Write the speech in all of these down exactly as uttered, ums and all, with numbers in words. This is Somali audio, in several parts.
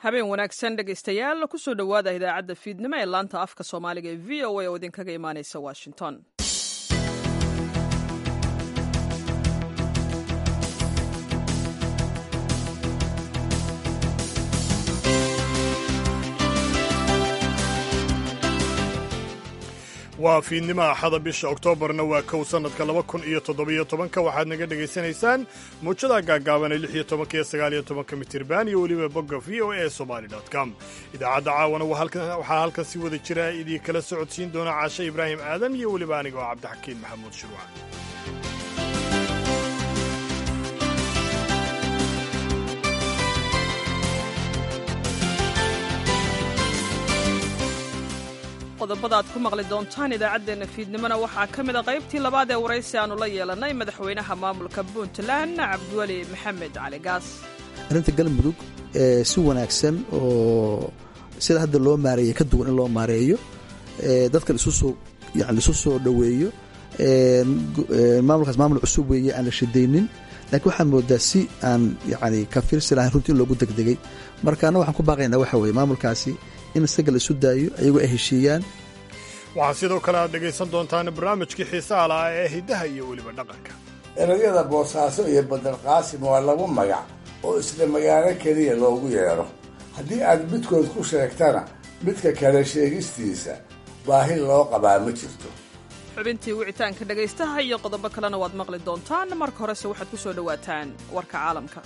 habeen wanaagsan dhegaystayaal kusoo dhowaada idaacadda fiidnimo ee laanta afka soomaaliga ee v o a oo idinkaga imaanaysa washington. waa fiidnimo axada bisha oktoobarna waa kow sannadka laba kun iyo toddobiyo tobanka waxaad naga dhegaysanaysaan muujada gaagaaban ee lix iyo tobanka iyo sagaal iyo tobanka mitirban iyo weliba bogga v o a somali dot com. idaacadda caawana waxaa halkan si wada jira idii kala socodsiin doona caashe ibraahim aadan iyo weliba aniga oo cabdixakiin maxamuud shirwac. qodobada aad ku maqli doontaan idaacaddeenna fiidnimona waxaa ka mid a qaybtii labaad ee waraysi aannu la yeelannay madaxweynaha maamulka puntland cabdiweli maxamed cali gaas. arrinta galmudug si wanaagsan oo sida hadda loo maareeyey ka duwan in loo maareeyo dadka laisu soo yani laisu soo dhoweeyo maamulkaas maamul cusub weeye aan la shidaynin laakiin waxaan moodaa si aan yani ka fiirsi lahayn runtii in loogu degdegay markaana waxaan ku baaqaynaa waxa weeye maamulkaasi in isaga la isu daayo ayagoo ay heshiiyaan. waxaa sidoo kale aad dhegaysan doontaan barnaamijkii xiisaha lahaa ee hiddaha iyo weliba dhaqanka. erayada boosaaso iyo badar qaasim waa laba magac oo isla magaalo keliya loogu yeedho haddii aad midkood ku sheegtana midka kale sheegistiisa baahi loo qabaa ma jirto. xubintii wicitaanka dhegaystaha iyo qodobo kalena waad maqli doontaan. marka horese waxaad ku soo dhowaataan warka caalamka.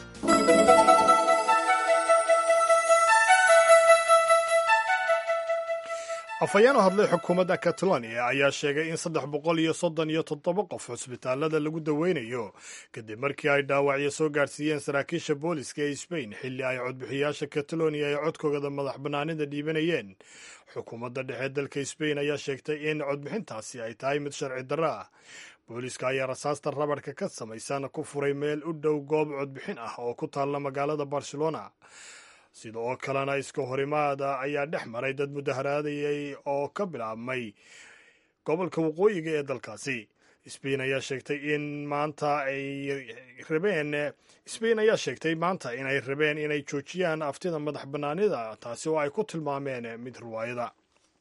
afhayeen u hadlay xukuumadda catalonia ayaa sheegay in saddex boqol iyo soddon iyo toddoba qof cusbitaallada lagu daweynayo kadib markii ay dhaawacyo soo gaadhsiiyeen saraakiisha booliska ee sbain xilli ay codbixiyaasha catalonia ay codkoogada madax bannaanida dhiibanayeen. xukuumadda dhexe dalka sbain ayaa sheegtay in codbixintaasi ay tahay mid sharci darro ah. booliska ayaa rasaasta rabadhka ka samaysan ku furay meel u dhow goob codbixin ah oo ku taalla magaalada barcelona. sida oo kalena iska horimaada ayaa dhex maray dad mudaharaadayay oo ka bilaabmay gobolka waqooyiga ee dalkaasi. sbain ayaa sheegtay in maanta ay rabeen sbain ayaa sheegtay maanta inay rabeen inay joojiyaan aftida madax bannaanida taasi oo ay ku tilmaameen mid riwaayada.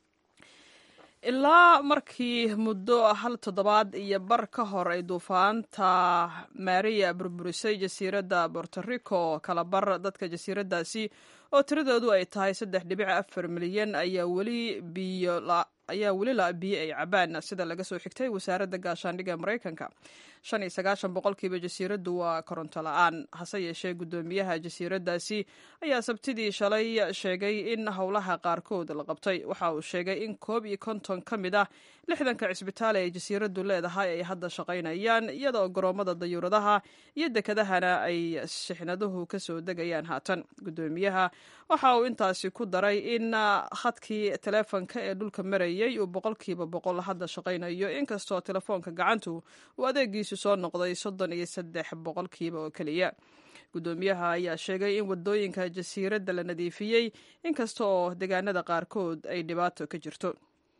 ilaa markii muddo hal toddobaad iyo bar ka hor ay duufaanta maria burburisay jasiiradda borto rico kala bar dadka jasiiraddaasi oo tiradoodu ay tahay saddex dhibic afar milyan ayaa weli biyo ayaa weli la biyo ay cabaan sida laga soo xigtay wasaaradda gaashaandhigga maraykanka. shan iyo sagaashan boqolkiiba jasiiraddu waa koronto la-aan. hase yeeshee guddoomiyaha jasiiraddaasi ayaa sabtidii shalay sheegay in howlaha qaarkood la qabtay. waxa uu sheegay in koob iyo konton ka mid ah lixdanka cisbitaale ay jasiiraddu leedahay ay hadda shaqaynayaan iyadoo garoomada dayuuradaha iyo dekedahana ay shixnaduhu ka soo degayaan haatan. guddoomiyaha waxa uu intaasi ku daray in khadkii teleefonka ee dhulka marayay uu boqolkiiba boqol hadda shaqaynayo inkastoo telefoonka gacantu uu adeegiisu soo noqday soddon iyo saddex boqolkiiba oo keliya. guddoomiyaha ayaa sheegay in wadooyinka jasiiradda la nadiifiyey inkasta oo deegaanada qaarkood ay dhibaato ka jirto.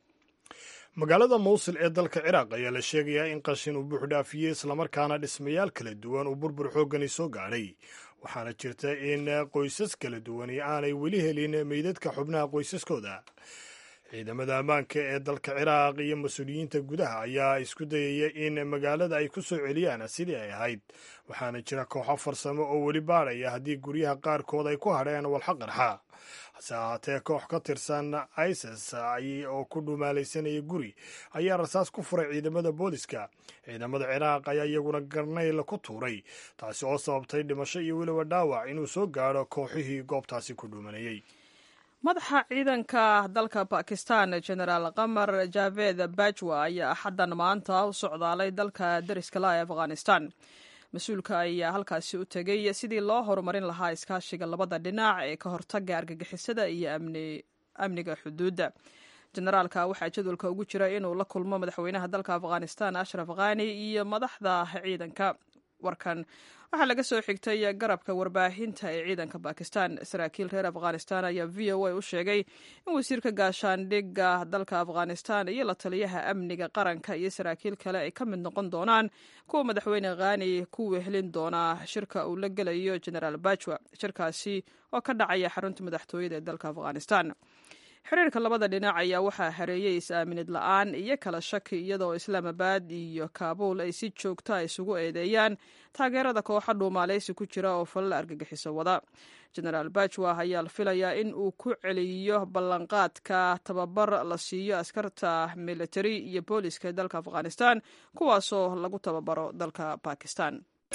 magaalada mawsil ee dalka ciraaq ayaa la sheegayaa in qashin uu buuxdhaafiyey islamarkaana dhismayaal kala duwan uu burbur xooggani soo gaadhay. waxaana jirta in qoysas kala duwani aanay weli helin meydadka xubnaha qoysaskooda. ciidamada ammaanka ee dalka ciraaq iyo mas-uuliyiinta gudaha ayaa isku dayaya in magaalada ay ku soo celiyaan sidii ay ahayd. waxaana jira kooxo farsamo oo weli baadhaya haddii guryaha qaarkood ay ku hadheen walxa qarxa. hase ahaatee koox ka tirsan isis oo ku dhumaalaysanaya guri ayaa rasaas ku furay ciidamada booliska. ciidamada ciraaq ayaa iyaguna garnayl ku tuuray taasi oo sababtay dhimasho iyo weliba dhaawac inuu soo gaadho kooxihii goobtaasi ku dhuumanayay. madaxa ciidanka dalka bakistan genaraal qamar javed bajwa ayaa axaddan maanta u socdaalay dalka dariska la ee afghanistan. mas-uulka ayaa halkaasi u tegay sidii loo horumarin lahaa iskaashiga labada dhinac ee ka hortaga argagixisada iyo amniga xuduudda. generaalka waxaa jadwalka ugu jira inuu la kulmo madaxweynaha dalka afghanistan ashraf khani iyo madaxda ciidanka. warkan waxaa laga soo xigtay garabka warbaahinta ee ciidanka bakistan. saraakiil reer afghanistan ayaa v o a u sheegay in wasiirka gaashaandhigga dalka afghanistan iyo la taliyaha amniga qaranka iyo saraakiil kale ay ka mid noqon doonaan kuwa madaxweyne khani ku wehelin doona shirka uu la gelayo genaraal bajwa, shirkaasi oo ka dhacaya xarunta madaxtooyada ee dalka afghanistan. xiriirka labada dhinac ayaa waxaa hareeyey is-aaminid la-aan iyo kala shaki, iyadoo islaamabad iyo kaabuul ay si joogta isugu eedeeyaan taageerada kooxa dhuumaaleysi ku jira oo falal argagixiso wada. genaraal bajwa ayaa la filayaa in uu ku celiyo ballanqaadka tababar la siiyo askarta militari iyo booliska dalka afghanistan, kuwaasoo lagu tababaro dalka bakistan.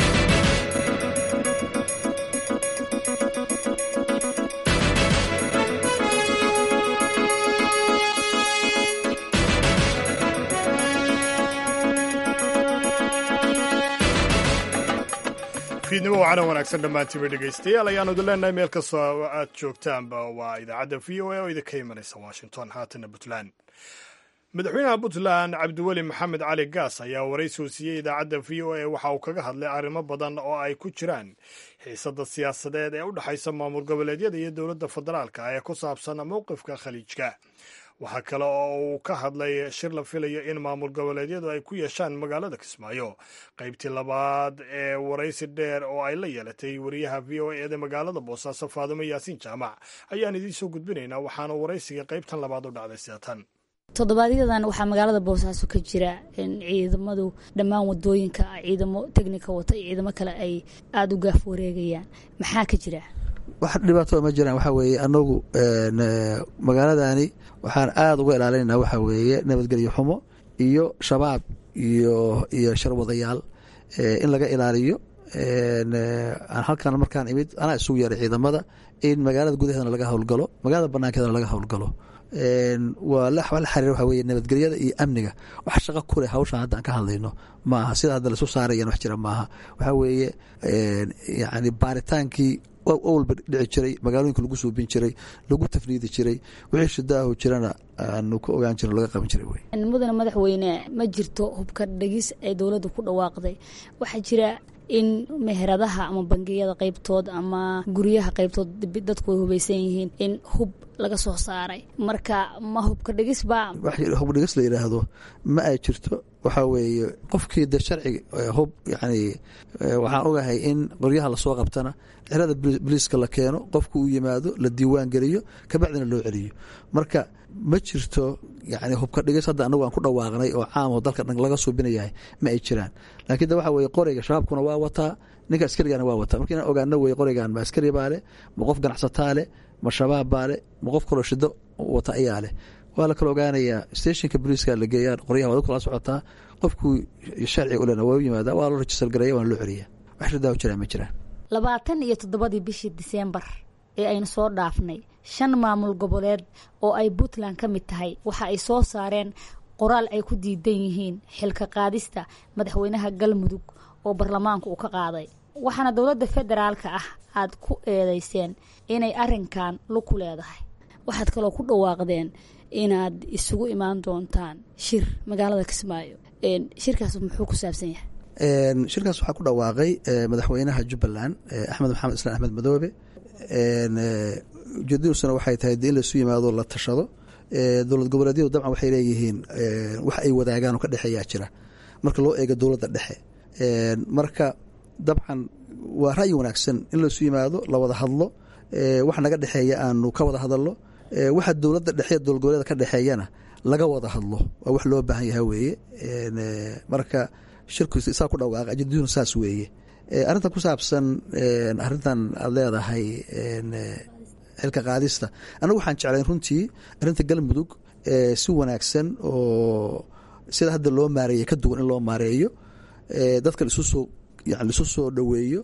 fiidnimo wacanan wanaagsan dhammaantiiba dhegaystayaal ayaanu idin leenahay meel kastoo aad joogtaanba. waa idaacadda v o a oo idinka imanaysa washington. haatana puntland, madaxweynaha puntland cabdiweli maxamed cali gaas ayaa waraysi uu siiyey idaacadda v o a waxa uu kaga hadlay arrimo badan oo ay ku jiraan xiisada siyaasadeed ee u dhexaysa maamul goboleedyada iyo dowladda federaalka ee ku saabsan mowqifka khaliijka. waxaa kale oo uu ka hadlay shir la filayo in maamul goboleedyadu ay ku yeeshaan magaalada kismaayo. qaybtii labaad ee waraysi dheer oo ay la yeelatay wariyaha v o a eeda magaalada boosaaso faadumo yaasiin jaamac ayaan idiin soo gudbinaynaa, waxaana waraysiga qaybtan labaad u dhacday siatan. toddobaadyadaan waxaa magaalada boosaaso ka jira in ciidamadu dhammaan wadooyinka ciidamo teknika wata iyo ciidamo kale ay aada u gaaf wareegayaan. maxaa ka jira? wax dhibaato ma jiraan. waxaa weeye anagu magaaladani waxaan aada uga ilaalinayna waxaa weeye nabadgelyo xumo iyo shabaab iyo iyo sharwadayaal in laga ilaaliyo. aan halkan markaan imid anaa isugu yeeray ciidamada in magaalada gudaheedana laga howlgalo, magaalada banaankeedana laga howlgalo. waa la xiriir waxaa weeye nabadgelyada iyo amniga. wax shaqo ku leh hawshan hadda aan ka hadlayno ma aha, sida hadda lasu saarayan wax jira maaha. waxaa weeye yani baaritaankii walba dhici jiray, magaalooyinka lagu suubin jiray, lagu tafriidi jiray, wixii shidaahu jirana aanu ka ogaan jirin laga qaban jiray. mudane madaxweyne, ma jirto hubka dhegis ay dowladda ku dhawaaqday. waxaa jira in meheradaha ama bangiyada qaybtood ama guryaha qaybtood dadku way hubaysan yihiin in hub laga soo saaray. marka ma hubka dhegis baa hub dhegis la yidhaahdo ma ay jirto. waxaa weeye qofkii de sharci hub yani waxaan ogahay in qoryaha lasoo qabtana xerada boliiska la keeno, qofku uu yimaado, la diiwaan geliyo, kabacdina loo celiyo. marka ma jirto yani hubka dhigis hadda anagu aan ku dhawaaqnay oo caam oo dalka dhan laga suubinayahay ma ay jiraan. laakiin de waxa weeye qoriga shabaabkuna waa wataa, ninka askarigana waa wataa. marka inaan ogaano weye qorigan ma askari baa leh, ma qof ganacsataa leh, ma shabaab baa leh, ma qof kaloo shido wata ayaa leh. waa la kala ogaanayaa. stationka boliiska la geeyaa, qoryaha waad kala socotaa. qofkuu sharci u lena waa u yimaadaa, waa loo rajistar gareeya, waana loo celiyaa. wax shidaa jiraan ma jiraan. labaatan iyo toddobadii bishii diseembar ee aynu soo dhaafnay, shan maamul goboleed oo ay puntland ka mid tahay waxa ay soo saareen qoraal ay ku diidan yihiin xilka qaadista madaxweynaha galmudug oo baarlamaanku uu ka qaaday. waxaana dowladda federaalka ah aad ku eedeyseen inay arinkan lug ku leedahay. waxaad kaloo ku dhawaaqdeen inaad isugu imaan doontaan shir magaalada kismaayo. shirkaas muxuu ku saabsan yahay? shirkaas waxaa ku dhawaaqay madaxweynaha jubbaland axmed maxamed islaan axmed madoobe. ujeedadiisuna waxay tahay de in laisu yimaado la tashado. dowlad goboleedyadu dabcan waxay leeyihiin wax ay wadaagaan oo ka dhexeeyaa jira marka loo eego dowladda dhexe. marka dabcan waa ra'yi wanaagsan in laisu yimaado, la wada hadlo, wax naga dhexeeya aanu ka wada hadalno, waxa dowladda dhexe dowlad goboleeda ka dhexeeyana laga wada hadlo. waa wax loo baahan yaha weeye. marka shirkiisa isaa ku dhawaaqa ajadaduna saas weeye. arrintan ku saabsan arrintan aad leedahay xilka qaadista, anagu waxaan jeclayn runtii arrinta galmudug si wanaagsan oo sida hadda loo maareeyey ka duwan in loo maareeyo, dadka laisu soo yani laisu soo dhoweeyo.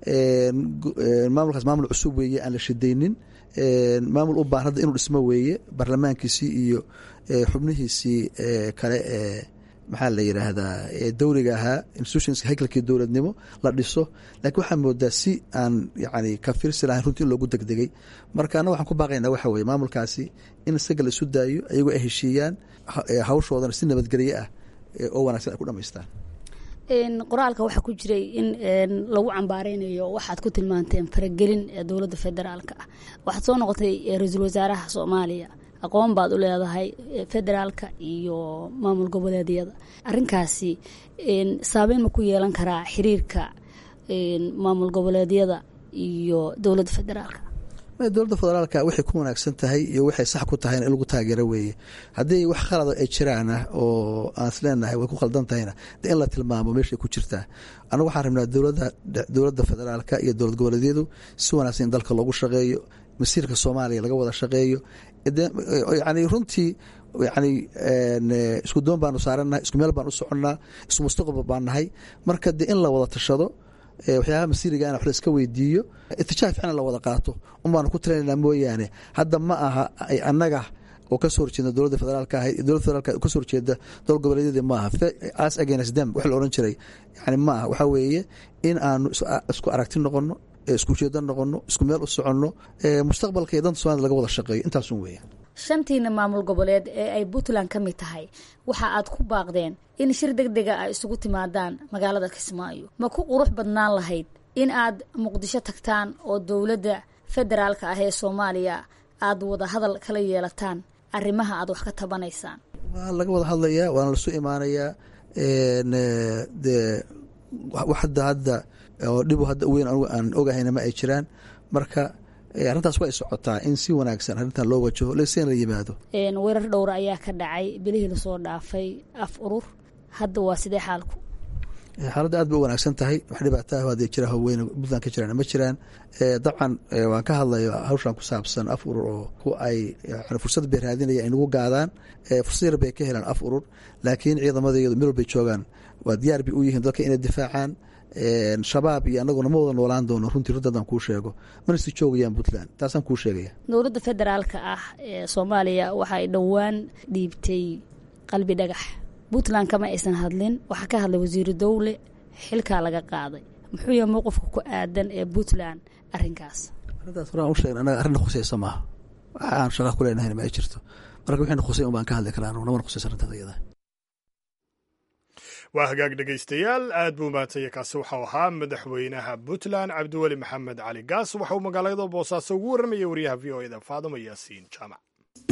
maamulkaas maamul cusub weeye, aan la shidaynin. maamul u baahan hadda inuu dhismo weeye, baarlamaankiisii iyo xubnihiisii kale ee maxaa la yidhaahdaa dowliga ahaa, institutions haykalkii dowladnimo la dhiso. laakiin waxaa moodaa si aan yani ka fiirsi lahayn runtii in loogu degdegay. marka anna waxaan ku baaqaynaa waxa weye maamulkaasi in isaga la isu daayo, ayagoo ay heshiiyaan hawshoodana si nabadgelye ah oo wanaagsan ay ku dhamaystaan. qoraalka waxaa ku jiray in lagu cambaareynayo waxaad ku tilmaanteen faragelin ee dowladda federaalka ah. waxaad soo noqotay ra-iisul wasaaraha Soomaaliya, aqoon baad u leedahay federaalka iyo maamul goboleedyada. arrinkaasi saameyn ma ku yeelan karaa xiriirka maamul goboleedyada iyo dowladda federaalka? dowladda federaalka waxay ku wanaagsan tahay iyo waxay sax ku tahay in lagu taageero weeye. haddii wax khalad ay jiraan oo aan isleenahay way ku khaldan tahayna in la tilmaamo meeshay ku jirtaa. anagu waxaan rabnaa dowladda dowladda federaalka iyo dowlad goboleedyadu si wanaagsan in dalka loogu shaqeeyo, masiirka Soomaaliya laga wada shaqeeyo. yani runtii yani isku doon baanu saaranahay, isku meel baan u soconnaa, isku mustaqbal baan nahay. marka de in la wada tashado, waxyaabaha masiiriga wax la iska weydiiyo, itijaah fiican la wada qaato umaanu ku talinaynaa mooyaane hadda ma aha annaga oo ka soo horjeeda dowladda federaalka ahayd dowladda federaalka ka soo horjeeda dowlad goboleedyada ma aha as against them wax la oran jiray. yani ma aha, waxa weeye in aanu isku aragti noqono, isku jeedan noqono, isku meel u soconno, mustaqbalka iyo danta Soomaaliya laga wada shaqeeyo. intaasun weeye. shantiina maamul goboleed ee ay Puntland ka mid tahay waxa aad ku baaqdeen in shir degdeg ah ay isugu timaadaan magaalada Kismaayo. ma ku qurux badnaan lahayd in aad Muqdisho tagtaan oo dowladda federaalka ah ee Soomaaliya aad wada hadal kala yeelataan arrimaha aad wax ka tabanaysaan? waa laga wada hadlayaa, waana la soo imaanayaa. de wax hadda hadda oo dhib hadda weyn aan ogahayna ma ay jiraan. marka arrintaas waa ay socotaa in si wanaagsan arrintan loo wajaho leyseen la yimaado. weerar dhowr ayaa ka dhacay bilihii lasoo dhaafay af urur. hadda waa sidee xaalku? xaaladda aad bay u wanaagsan tahay. wax dhibaataa hadee jira haween Puntland ka jiraan ma jiraan. dabcan waan ka hadlayo hawshan ku saabsan af urur oo ku ay fursad bay raadinaya inagu gaadaan. fursad yar bay ka helaan af urur, laakiin ciidamadeedu meel bay joogaan, waa diyaar bay u yihiin dalka inay difaacaan. shabaab iyo anaguna ma wada noolaan doono runtii runtadan kuu sheego, mana si joogayaan Puntland. taasaan kuu sheegaya. dowladda federaalka ah ee Soomaaliya waxa ay dhowaan dhiibtay qalbi dhagax. Puntland kama aysan hadlin. waxaa ka hadlay wasiiru dowle, xilkaa laga qaaday. muxuu yahay mowqifka ku aadan ee Puntland arrinkaas? arrintaas horaan u sheegna anaga arrin khusaysa maaha, waxa aan shaqo ku leenahay ma ay jirto. marka wixii khusay un baan ka hadli karaa, nama khusaysa arrintaas iyada. waa hagaag dhegaystayaal, aad buu mahadsanyahay. kaasi waxau ahaa madaxweynaha Puntland cabdiweli maxamed cali gaas. waxa uu magaalada Boosaaso ugu warramayay wariyaha v o e da Faadimo Yaasiin Jaamac.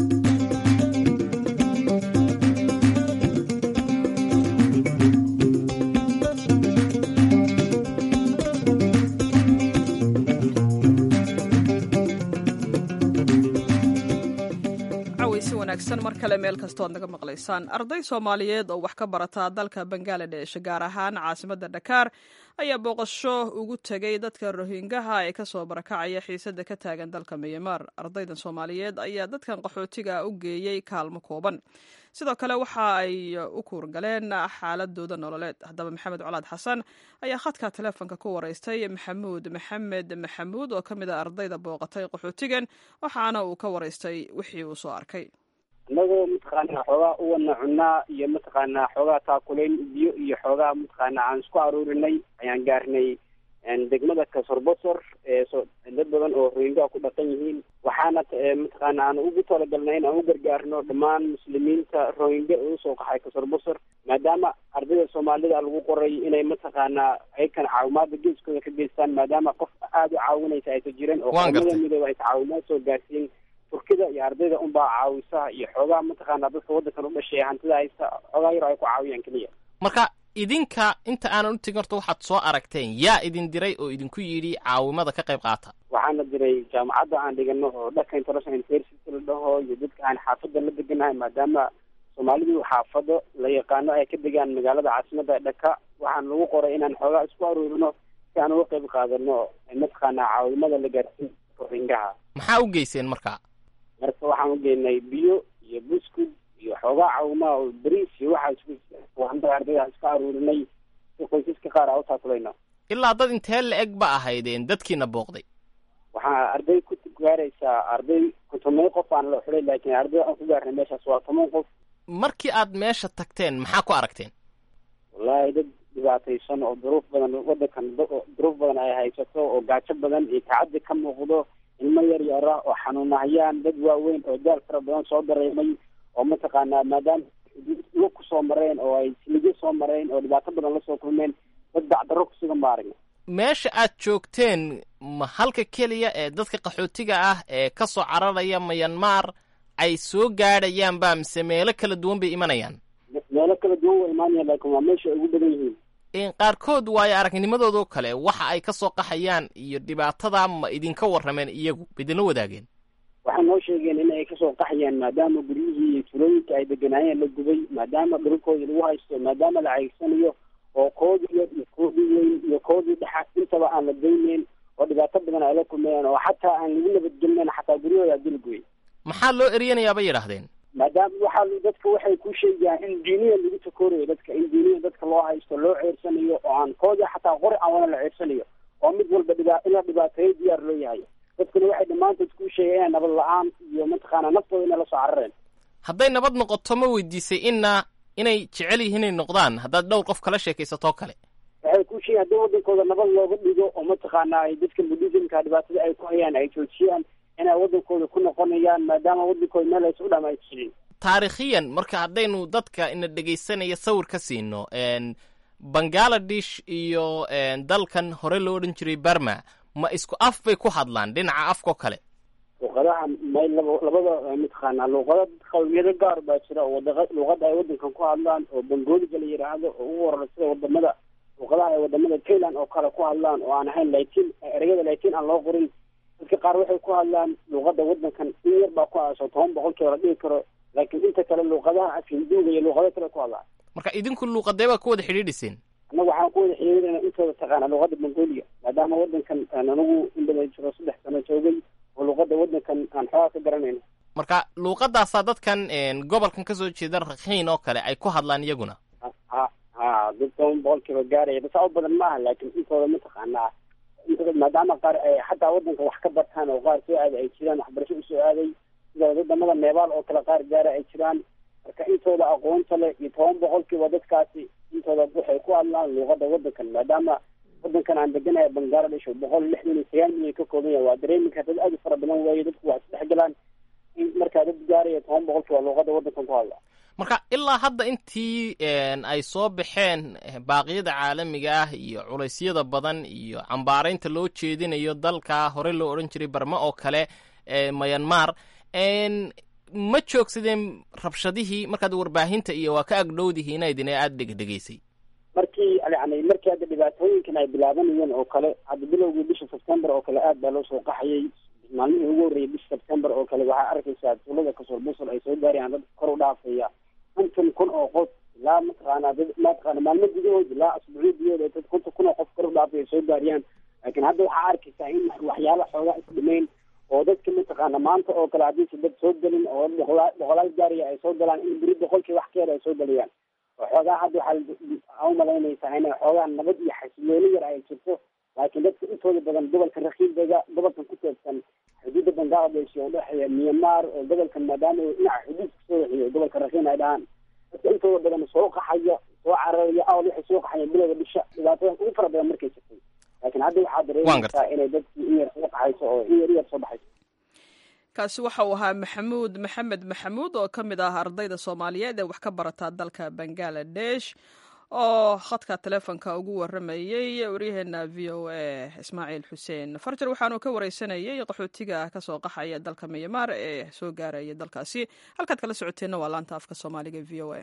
wanaagsan mar kale meel kastoo ad naga maqlaysaan. arday Soomaaliyeed oo wax ka barata dalka Bangladesh gaar ahaan caasimadda Dhakaar ayaa booqasho ugu tegay dadka Rohingaha ee kasoo barakacaya xiisada ka taagan dalka Myanmar. ardaydan Soomaaliyeed ayaa dadkan qaxootiga u geeyey kaalmo kooban, sidoo kale waxa ay u kuurgaleen xaaladooda nololeed. haddaba maxamed colaad xasan ayaa khadka teleefonka ku wareystay maxamuud maxamed maxamuud oo ka mid a ardayda booqatay qaxootigan, waxaana uu ka wareystay wixii uu soo arkay. annagoo mataqaanaa xoogaa u wadna cunaa iyo mataqaanaa xoogaa taakulayn biyo iyo xoogaa mataqaanaa aan isku aruurinay ayaan gaarnay degmada Kasorbosor ee dad badan oo Rohingya ku dhaqan yihiin. waxaana mataqaanaa aan ugu talagalnay in aan u gargaarno dhammaan muslimiinta Rohingya oo soo qaxay Kasorbosor, maadaama ardayda Soomaalida lagu qoray inay mataqaanaa ay kan caawimaada geeskooda ka geystaan, maadaama qof aad u caawinaysa ay jireen oo qowmiyada midooba ay caawimaad soo gaarsiin. turkida iyo ardayda unbaa caawisa iyo xoogaa mataqaanaa dadka waddankan u dhashay hantida haysta xoogaa yar ay ku caawiyaan keliya. marka idinka inta aanan u tegin horta waxaad soo aragteen yaa idin diray oo idinku yidhi caawimada ka qayb qaata? waxaana diray jaamacadda aan dhigano oo Dhaka International University la dhaho iyo dadka aan xaafadda la deganahay, maadaama Soomaalidu xaafado la yaqaano ay ka degaan magaalada caasimadda Dhaka. waxaan lagu qoray inaan xoogaa isku aruurino si aan uga qayb qaadano mataqaanaa caawimada la gaarsiin Rohingaha. maxaa u geyseen marka? marka waxaan u geynay biyo iyo buskud iyo xoogaa caawima oo bariis iyo waxaa ardayda iska aruurinay si qoysaska qaar aa u taakulayno. ilaa dad intee la eg ba ahaydeen dadkiina booqday? waxaa arday ku gaaraysaa arday konton qof aan la xulay, laakiin arday aan ku gaarnay meeshaas waa toban qof. markii aad meesha tagteen maxaa ku aragteen? wallaahi dad dhibaataysan oo duruuf badan waddankan duruuf badan ay haysato oo gaajo badan iyo tacaddi ka muuqdo, ilmo yar yara oo xanuunahayaan, dad waaweyn oo daal fara badan soo dareemay oo mataqaanaa maadaama lo kusoo mareen oo ay silijo soo mareen oo dhibaato badan lasoo kulmeen dad dacdarro kusugan baa aragna. meesha aad joogteen ma halka keliya ee dadka qaxootiga ah ee ka soo cararaya Myanmar ay soo gaadhayaan baa mise meelo kala duwan bay imanayaan? meelo kala duwan way imaanayaan laakiin waa meesha ugu badan yihiin. in qaarkood waayo aragnimadooda kale waxa ay ka soo qaxayaan iyo dhibaatada ma idinka warrameen iyagu idinla wadaageen? waxay noo sheegeen in ay kasoo qaxayaan maadaama guryihii iyo tulooyinka ay deganaayeen la gubay, maadaama dhulkoodii lagu haysto, maadaama la caygsanayo oo koodii yar iyo koodii weyn iyo koodii dhexa intaba aan la dayneyn oo dhibaato badan ay la kulmayaan oo xataa aan lagu nabadgelinayn xataa guryahooda hadii la gubay. maxaa loo eriyanayaa bay yidhaahdeen? maadaama waxaa dadka waxay ku sheegayaan in diiniyan lagu takoorayo dadka, in diiniyan dadka loo haysto loo ceersanayo oo aan koodii xataa qori aan wana la ceersanayo oo mid walba dhibaa in la dhibaateeyo diyaar loo yahay. dadkuna waxay dhammaantood ku sheegayaan nabad la-aan iyo mataqaanaa naftooda inay la soo carareen. hadday nabad noqoto ma weydiisay inna inay jecel yihiin inay noqdaan haddaad dhowr qof kala sheekaysatoo kale? waxay ku sheegay haddii waddankooda nabad looga dhigo oo mataqaanaa dadka buddhismka dhibaatada ay ku hayaan ay joojiyaan inay waddankooda ku noqonayaan maadaama waddankooda meel aysa u dhamaystiin. taariikhiyan marka haddaynu dadka ina dhegaysanaya sawir ka siino bangaladesh iyo dalkan hore loo odhan jiray Burma ma isku af bay ku hadlaan dhinaca afko kale? luqadaha may labada mataqaanaa luqada qawmiyado gaar baa jira oo luqada ay waddankan ku hadlaan oo bengooliga la yidhaahdo oo ugu horeysa sida wadamada luqadaha ay wadamada Thailand oo kale ku hadlaan oo aan ahayn Latin ereyada Latin aan loo qorin. dadka qaar waxay ku hadlaan luqada waddankan in yar baa ku aasoo toban boqolkiiba la dhihi karo, laakiin inta kale luqadaha af hinduuga iyo luqado kale ku hadlaan. marka idinku luqadee baa ku wada xidhiidhiseen? annagu waxaan ku wada xidhiidhinaa intooda taqaana luqada bengooliga maadaama waddankan aan anigu indhamay jiro saddex sano joogay oo luqada waddankan aan xoogaa ka garanayno. marka luuqadaasaa dadkan gobolkan ka soo jeeda Rakhine oo kale ay ku hadlaan iyaguna? ha ha dad toban boqolkiiba gaaraya bas u badan maaha laakiin intooda mataqaanaa intooda maadaama qaar ay xataa waddanka wax ka bartaan oo qaar soo aaday ay jiraan waxbarasho u soo aaday sida wadamada Nepal oo kale qaar gaara ay jiraan. marka intooda aqoonta leh iyo toban boqolkiiba dadkaasi intooda waxay ku hadlaan luqada waddankan maadaama waddankan aan deganahay Bangladesh oo boqol lixdan iyo sagaal milyan ka kooban yahay. waa dareemi kartaa dad aad u fara badan weeye, dadku waa isdhex galaan in markaa dad gaaraya toban boqolkiiba luqada waddankan ku hadla. marka ilaa hadda intii ay soo baxeen baaqyada caalamiga ah iyo culeysyada badan iyo cambaaraynta loo jeedinayo dalka hore loo odhan jiray Burma oo kale Myanmar ma joogsadeen rabshadihii markaad warbaahinta iyo waa ka agdhowdihiin idin aad dhegdhegaysay? markii yani markii hadda dhibaatooyinkan ay bilaabanayeen oo kale hadda bilowgii bisha September oo kale aad baa loo soo qaxayay. maalmihii ugu horreeyay bisha September oo kale waxaa arkaysaa tuulada kasoo busol ay soo gaarayaan dad kor u dhaafaya konton kun oo qof ilaa mataqaanaa dad mataqaana maalmo gudahood ilaa asbuucyo gudahood dad konton kun oo qof kor u dhaafaya soo gaarayaan. laakiin hadda waxaa arkaysaa in waxyaalo xoogaa isdhimeyn oo dadka mataqaana maanta oo kale haddii dad soo gelin oo boqolaal gaariya ay soo galaan in beri boqolkii wax ka yar ay soo geliyaan oo xoogaa hadda waxaa u malaynaysaa inay xoogaa nabad iyo xasilooni yar ay jirto. laakiin dadka intooda badan gobolka Rakhine gobolkan ku teedsan xuduudda Bangladesh oo dhexeeya Myanmar oo gobolkan maadaama dhinaca xuduudka soo waxiyo gobolka Rakhine ay dhahaan dadka intooda badan soo qaxaya soo cararaya oo waxay soo qaxayeen bilowga bisha dhibaatada ugu fara badan markay jirtay. laakiin hadda waxaa dareemaysaa inay dadkii in yar soo qaxayso oo in yar yar soo baxayso. kaasi waxa uu ahaa maxamuud maxamed maxamuud oo ka mid ah ardayda Soomaaliyeed ee wax ka barata dalka Bangladesh oo khadka telefoonka ugu waramayay waryaheena V O A Ismaaciil Xuseen Farjar. waxaanu ka wareysanayay qaxootiga ka soo qaxaya dalka Myanmar ee soo gaaraya dalkaasi. halkaad kala socoteena waa laanta afka Soomaaliga V O A.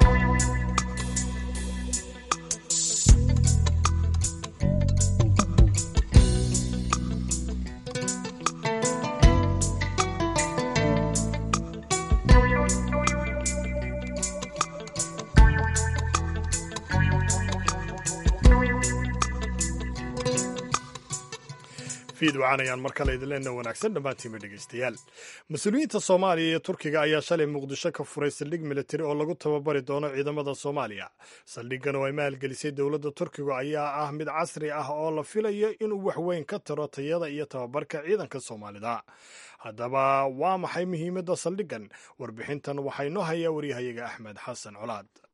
fiidwacanayaan mar kale idinleena wanaagsan dhammaantiima dhegaystayaal. mas-uuliyiinta Soomaaliya iyo Turkiga ayaa shalay Muqdisho ka furay saldhig militari oo lagu tababari doono ciidamada Soomaaliya. saldhiggan oo ay maalgelisay dowladda Turkiga ayaa ah mid casri ah oo la filayo inuu wax weyn ka taro tayada iyo tababarka ciidanka Soomaalida. haddaba waa maxay muhiimadda saldhiggan? warbixintan waxaa inoo haya waryahayaga Axmed Xasan Colaad.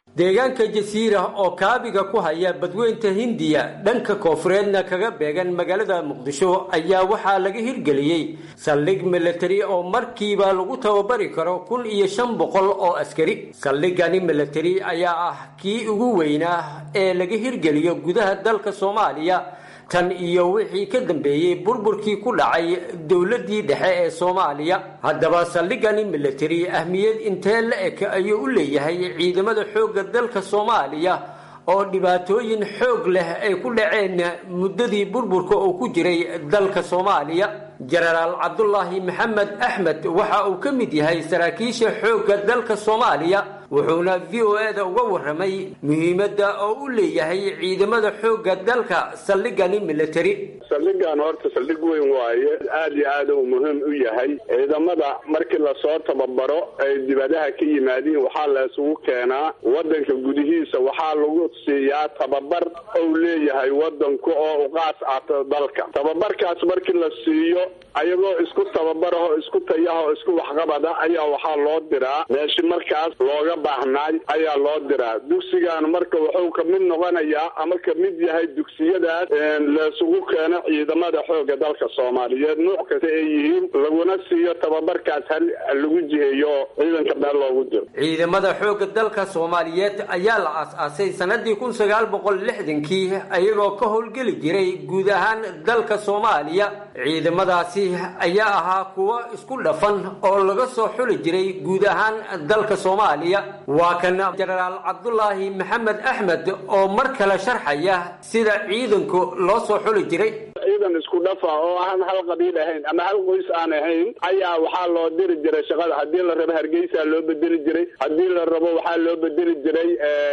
deegaanka jasiira oo kaabiga ku haya badweynta hindiya dhanka koonfureedna kaga beegan magaalada muqdisho ayaa waxaa laga hirgeliyey saldhig militari oo markiiba lagu tababari karo kun iyo shan boqol oo askari. saldhigani militari ayaa ah kii ugu weynaa ee laga hirgeliyo gudaha dalka Soomaaliya tan iyo wixii ka dambeeyay burburkii ku dhacay dawladii dhexe ee Soomaaliya. haddaba saldhigani militari ahmiyad intee la eg ayuu u leeyahay ciidamada xoogga dalka Soomaaliya oo dhibaatooyin xoog leh ay ku dhaceen muddadii burburka oo ku jiray dalka Soomaaliya. Generaal Cabdullaahi Maxamed Axmed waxa uu ka mid yahay saraakiisha xoogga dalka Soomaaliya wuxuuna V O A da uga warramay muhiimadda oo u leeyahay ciidamada xoogga dalka saldhigani militari. saldhigan horta saldhig weyn waaye aad iyo aad uu muhiim u yahay. ciidamada markii la soo tababaro ay dibadaha ka yimaadeen waxaa la isugu keenaa wadanka gudihiisa waxaa lagu siiyaa tababar oo leeyahay wadanku oo u qaas ah dalka. tababarkaas markii la siiyo ayagoo isku tababaraho isku tayaho isku waxqabada ayaa waxaa loo diraa meeshii markaas looga baahnay ayaa loo diraa. dugsigan marka wuxuu ka mid noqonayaa ama ka mid yahay dugsiyadaas la isugu keeno ciidamada xoogga dalka Soomaaliyeed nooc kasta ay yihiin laguna siiyo tababarkaas hal lagu jiheeyo ciidanka meel loogu diro. ciidamada xoogga dalka Soomaaliyeed ayaa la aasaasay sanadii kun sagaal boqol lixdankii ayagoo ka howlgeli jiray guud ahaan dalka Soomaaliya. ciidamadaasi ayaa ahaa kuwa isku dhafan oo laga soo xuli jiray guud ahaan dalka Soomaaliya. waa kan Generaal Cabdullaahi Maxamed Axmed oo mar kale sharxaya sida ciidanku loo soo xuli jiray. ciidan isku dhafa oo aan hal qabiil ahayn ama hal qoys aan ahayn ayaa waxaa loo diri jiray shaqada. haddii la rabo Hargeysa loo bedeli jiray, haddii la rabo waxaa loo bedeli jiray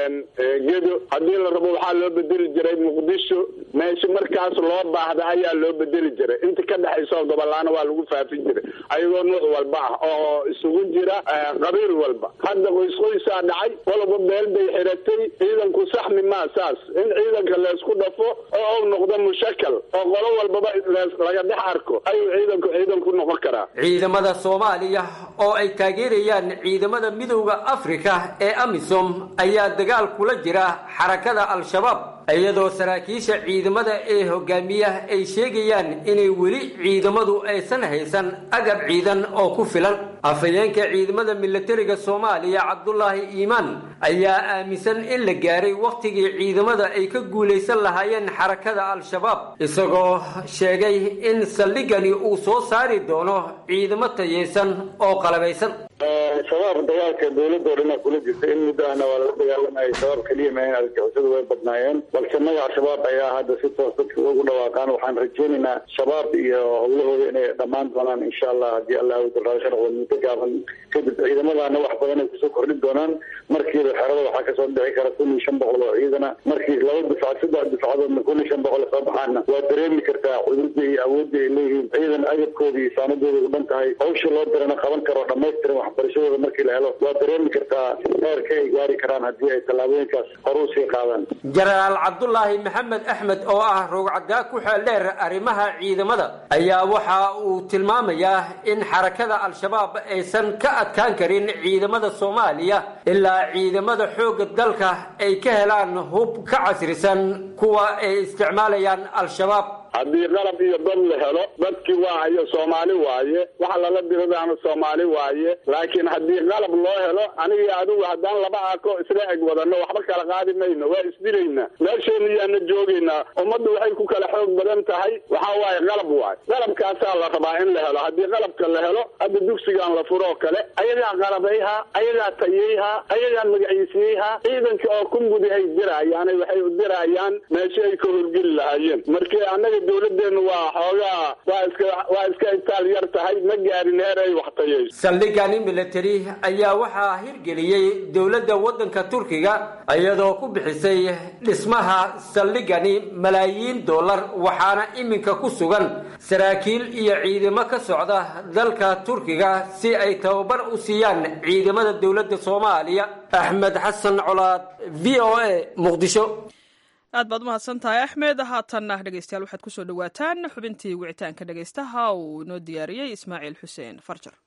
Gedo, haddii la rabo waxaa loo bedeli jiray Muqdisho. meesha markaas loo baahda ayaa loo bedeli jiray. inta ka dhaxayso gobolaana waa lagu faafin jiray ayagoo nooc walba ah oo isugu jira qabiil walba. hadda qoys qoysaa dhacay walba meel bay xiratay. ciidanku saxmi ma saas in ciidanka la isku dhafo oo uu noqdo mushakal oo qolo walba laga dhex arko ayuu ciidanku ciidanku noqon karaa. ciidamada Soomaaliya oo ay taageerayaan ciidamada midowga Afrika ee AMISOM ayaa dagaal kula jira xarakada Al-Shabaab iyadoo saraakiisha ciidamada ee hogaamiya ay sheegayaan inay weli ciidamadu aysan haysan agab ciidan oo ku filan. afayeenka ciidamada militariga Soomaaliya Cabdullaahi Iimaan ayaa aaminsan in la gaaray waqtigii ciidamada ay ka guuleysan lahaayeen xarakada Al-Shabaab isagoo sheegay in saldhigani uu soo saari doono ciidamo tayeysan oo qalabaysan. shabaab dagaalka dawladda oo dhan kula jirta in muddo ahna waa laga dagaalamay. shabaab kaliya ma ahayn argagixisadu way badnaayeen balse magaca shabaab ayaa hadda si toos dadka ugu dhawaaqaan. waxaan rajaynaynaa shabaab iyo howlahooda inay dhammaan doonaan insha allah haddii allah uu dulraasho noqdo muddo gaaban kadib. ciidamadaana wax badan ay kusoo kordhin doonaan. markiiba xerada waxaa kasoo bixi kara kun iyo shan boqol oo ciidana. markii laba difaac saddex difaacadoodna kun iyo shan boqol soo baxaana waa dareemi kartaa cudurda iyo awoodda ay leeyihiin. ciidan agabkooda iyo saanadooda u dhan tahay hawsha loo dirana qaban karo dhammaystiran waxbarashadooda markii la helo waa dareemi kartaa heerka ay gaari karaan haddii ay tallaabooyinkaas hor u sii qaadaan. Generaal Cabdullaahi Maxamed Axmed oo ah rogcadda ku xeel dheer arrimaha ciidamada ayaa waxa uu tilmaamayaa in xarakada Al-Shabaab aysan ka adkaan karin ciidamada Soomaaliya ilaa ciidamada xoogga dalka ay ka helaan hub ka casrisan kuwa ay isticmaalayaan Al-Shabaab. haddii qalab iyo dad la helo dadkii waa ayo Soomaali waaye waxa lala diradaana Soomaali waaye. laakiin haddii qalab loo helo aniga adigu haddaan laba aako isla eg wadano waxba kala qaadi mayno waa isdilayna meesheena yaana joogaynaa. ummaddu waxay ku kala xoog badan tahay waxaa waaye qalab waaye. qalabkaasaa la rabaa in la helo. haddii qalabka la helo hadda dugsigan la furo oo kale ayagaa qalabayha ayagaa tayeyha ayagaa magaciisiyeyha. ciidanka oo kumbudi ay dirayaan waxay u dirayaan meesha ay ka horgeli lahaayeen. markii anaga dawladeenu waa xoogaa waa iska waa iska intaal yar tahay ma gaarin heer ay wax tayeyso. saldhigani militari ayaa waxaa hirgeliyey dowladda waddanka Turkiga iyadoo ku bixisay dhismaha saldhigani malaayiin dollar waxaana iminka ku sugan saraakiil iyo ciidamo ka socda dalka Turkiga si ay tababar u siiyaan ciidamada dowladda Soomaaliya. Axmed Xasan Colaad V O A Muqdisho. aad baad umahadsan tahay Axmed. haatanna dhegeystayaal waxaad ku soo dhawaataan xubintii wicitaanka dhegeystaha uu inoo diyaariyey Ismaaciil Xuseen Farjar.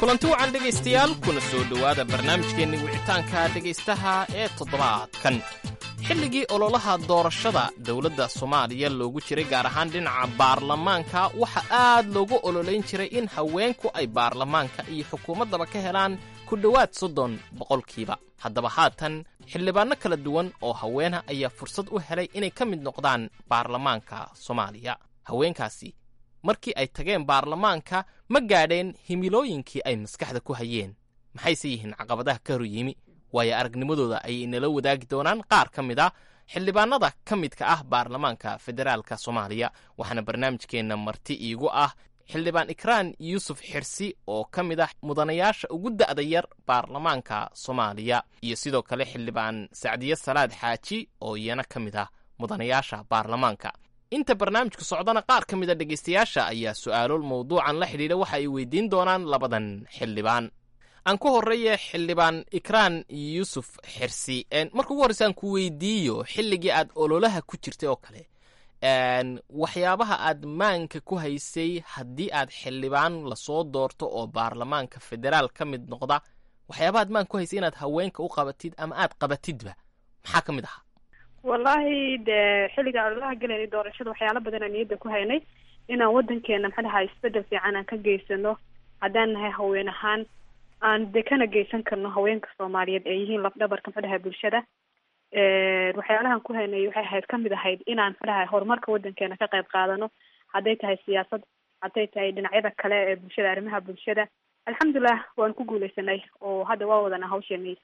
kulanti wacan dhegaystayaal kuna soo dhowaada barnaamijkeenni wicitaanka dhegaystaha ee toddobaadkan xilligii ololaha doorashada dowladda soomaaliya loogu jiray gaar ahaan dhinaca baarlamaanka waxa aad loogu ololayn jiray in haweenku ay baarlamaanka iyo xukuumaddaba ka helaan ku dhowaad soddon boqolkiiba haddaba haatan xildhibaanno kala duwan oo haweena ayaa fursad u helay inay ka mid noqdaan baarlamaanka soomaaliya haweenkaasi markii ay tageen baarlamaanka ma gaadheen himilooyinkii ay maskaxda ku hayeen maxayse yihiin caqabadaha ka hor yimi waayo aragnimadooda ayay inala wadaagi doonaan qaar ka mid a xildhibaanada ka midka ah baarlamaanka federaalka soomaaliya waxaana barnaamijkeenna marti iigu ah xildhibaan ikraan yuusuf xirsi oo ka mid ah mudanayaasha ugu da'da yar baarlamaanka soomaaliya iyo sidoo kale xildhibaan sacdiye salaad xaaji oo iyana ka mid ah mudanayaasha baarlamaanka inta barnaamijku socdana qaar ka mid a dhegaystayaasha ayaa su'aalo mawduucan la xidhiidha waxa ay weydiin doonaan labadan xildhibaan aan ku horreeye xildhibaan ikraan yuusuf xirsi marka ugu horreysa aan ku weydiiyo xilligii aad ololaha ku jirtay oo kale waxyaabaha aad maanka ku haysay haddii aad xildhibaan lasoo doorto oo baarlamaanka federaal ka mid noqda waxyaabaha aad maanka ku haysay inaad haweenka u qabatid ama aad qabatidba maxaa ka mid ahaa wallahi dee xilliga ololaha gelaynay doorashada waxyaalo badan aan niyadda ku haynay inaan waddankeena maxaa dhahaa isbeddel fiican aan ka geysano haddaan nahay haween ahaan aan de kana geysan karno haweenka soomaaliyeed ay yihiin lafdhabarka maxaa dhahaa bulshada waxyaalahan ku haynay waxay ahayd kamid ahayd inaan maxaa dhahaa horumarka waddankeena ka qayb qaadano hadday tahay siyaasad hadday tahay dhinacyada kale ee bulshada arrimaha bulshada alxamdulilah waan ku guuleysanay oo hadda waa wadana hawsheeni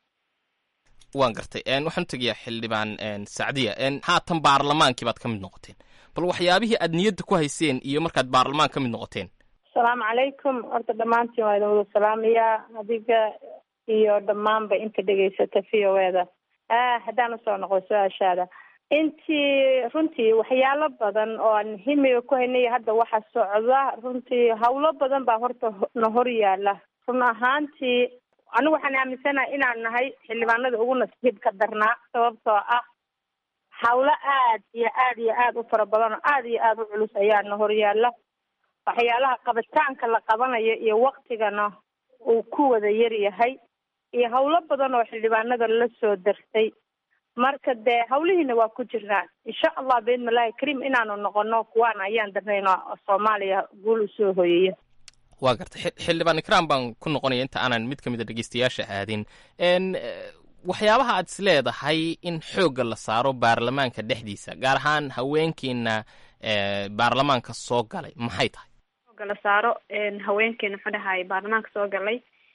waan gartay waxaan tegayaa xildhibaan sacdiya haatan baarlamaankii baad ka mid noqoteen bal waxyaabihii aad niyadda ku hayseen iyo markaad baarlamaan ka mid noqoteen asalaamu calaykum horta dhammaantiin waa idin wada salaamayaa adiga iyo dhammaanba inta dhegaysata v o e da haddaan usoo noqdo su-aashaada intii runtii waxyaalo badan oo aan himiga ku haynay hadda waxa socda runtii hawlo badan baa horta na hor yaala run ahaantii anigu waxaan aaminsanahay inaan nahay xildhibaanada ugu nasiibka darnaa sababtoo ah hawlo aad iyo aad iyo aad u fara badan oo aad iyo aad u culus ayaa na hor yaala waxyaalaha qabitaanka la qabanayo iyo waktigana uu ku wada yar yahay iyo hawlo badan oo xildhibaanada la soo darsay marka dee hawlihiina waa ku jirnaa insha allah biidnillahi kariim inaanu noqono kuwaan ayaan darnayno soomaaliya guul usoo hoyaya waa gartay xildhibaan ikraan baan ku noqonaya inta aanan mid ka mid a dhegeystayaasha aadin waxyaabaha aad is leedahay in xoogga la saaro baarlamaanka dhexdiisa gaar ahaan haweenkiina baarlamaanka soo galay maxay tahay xoogga la saaro haweenkeena muxuu dhahay baarlamaanka soo galay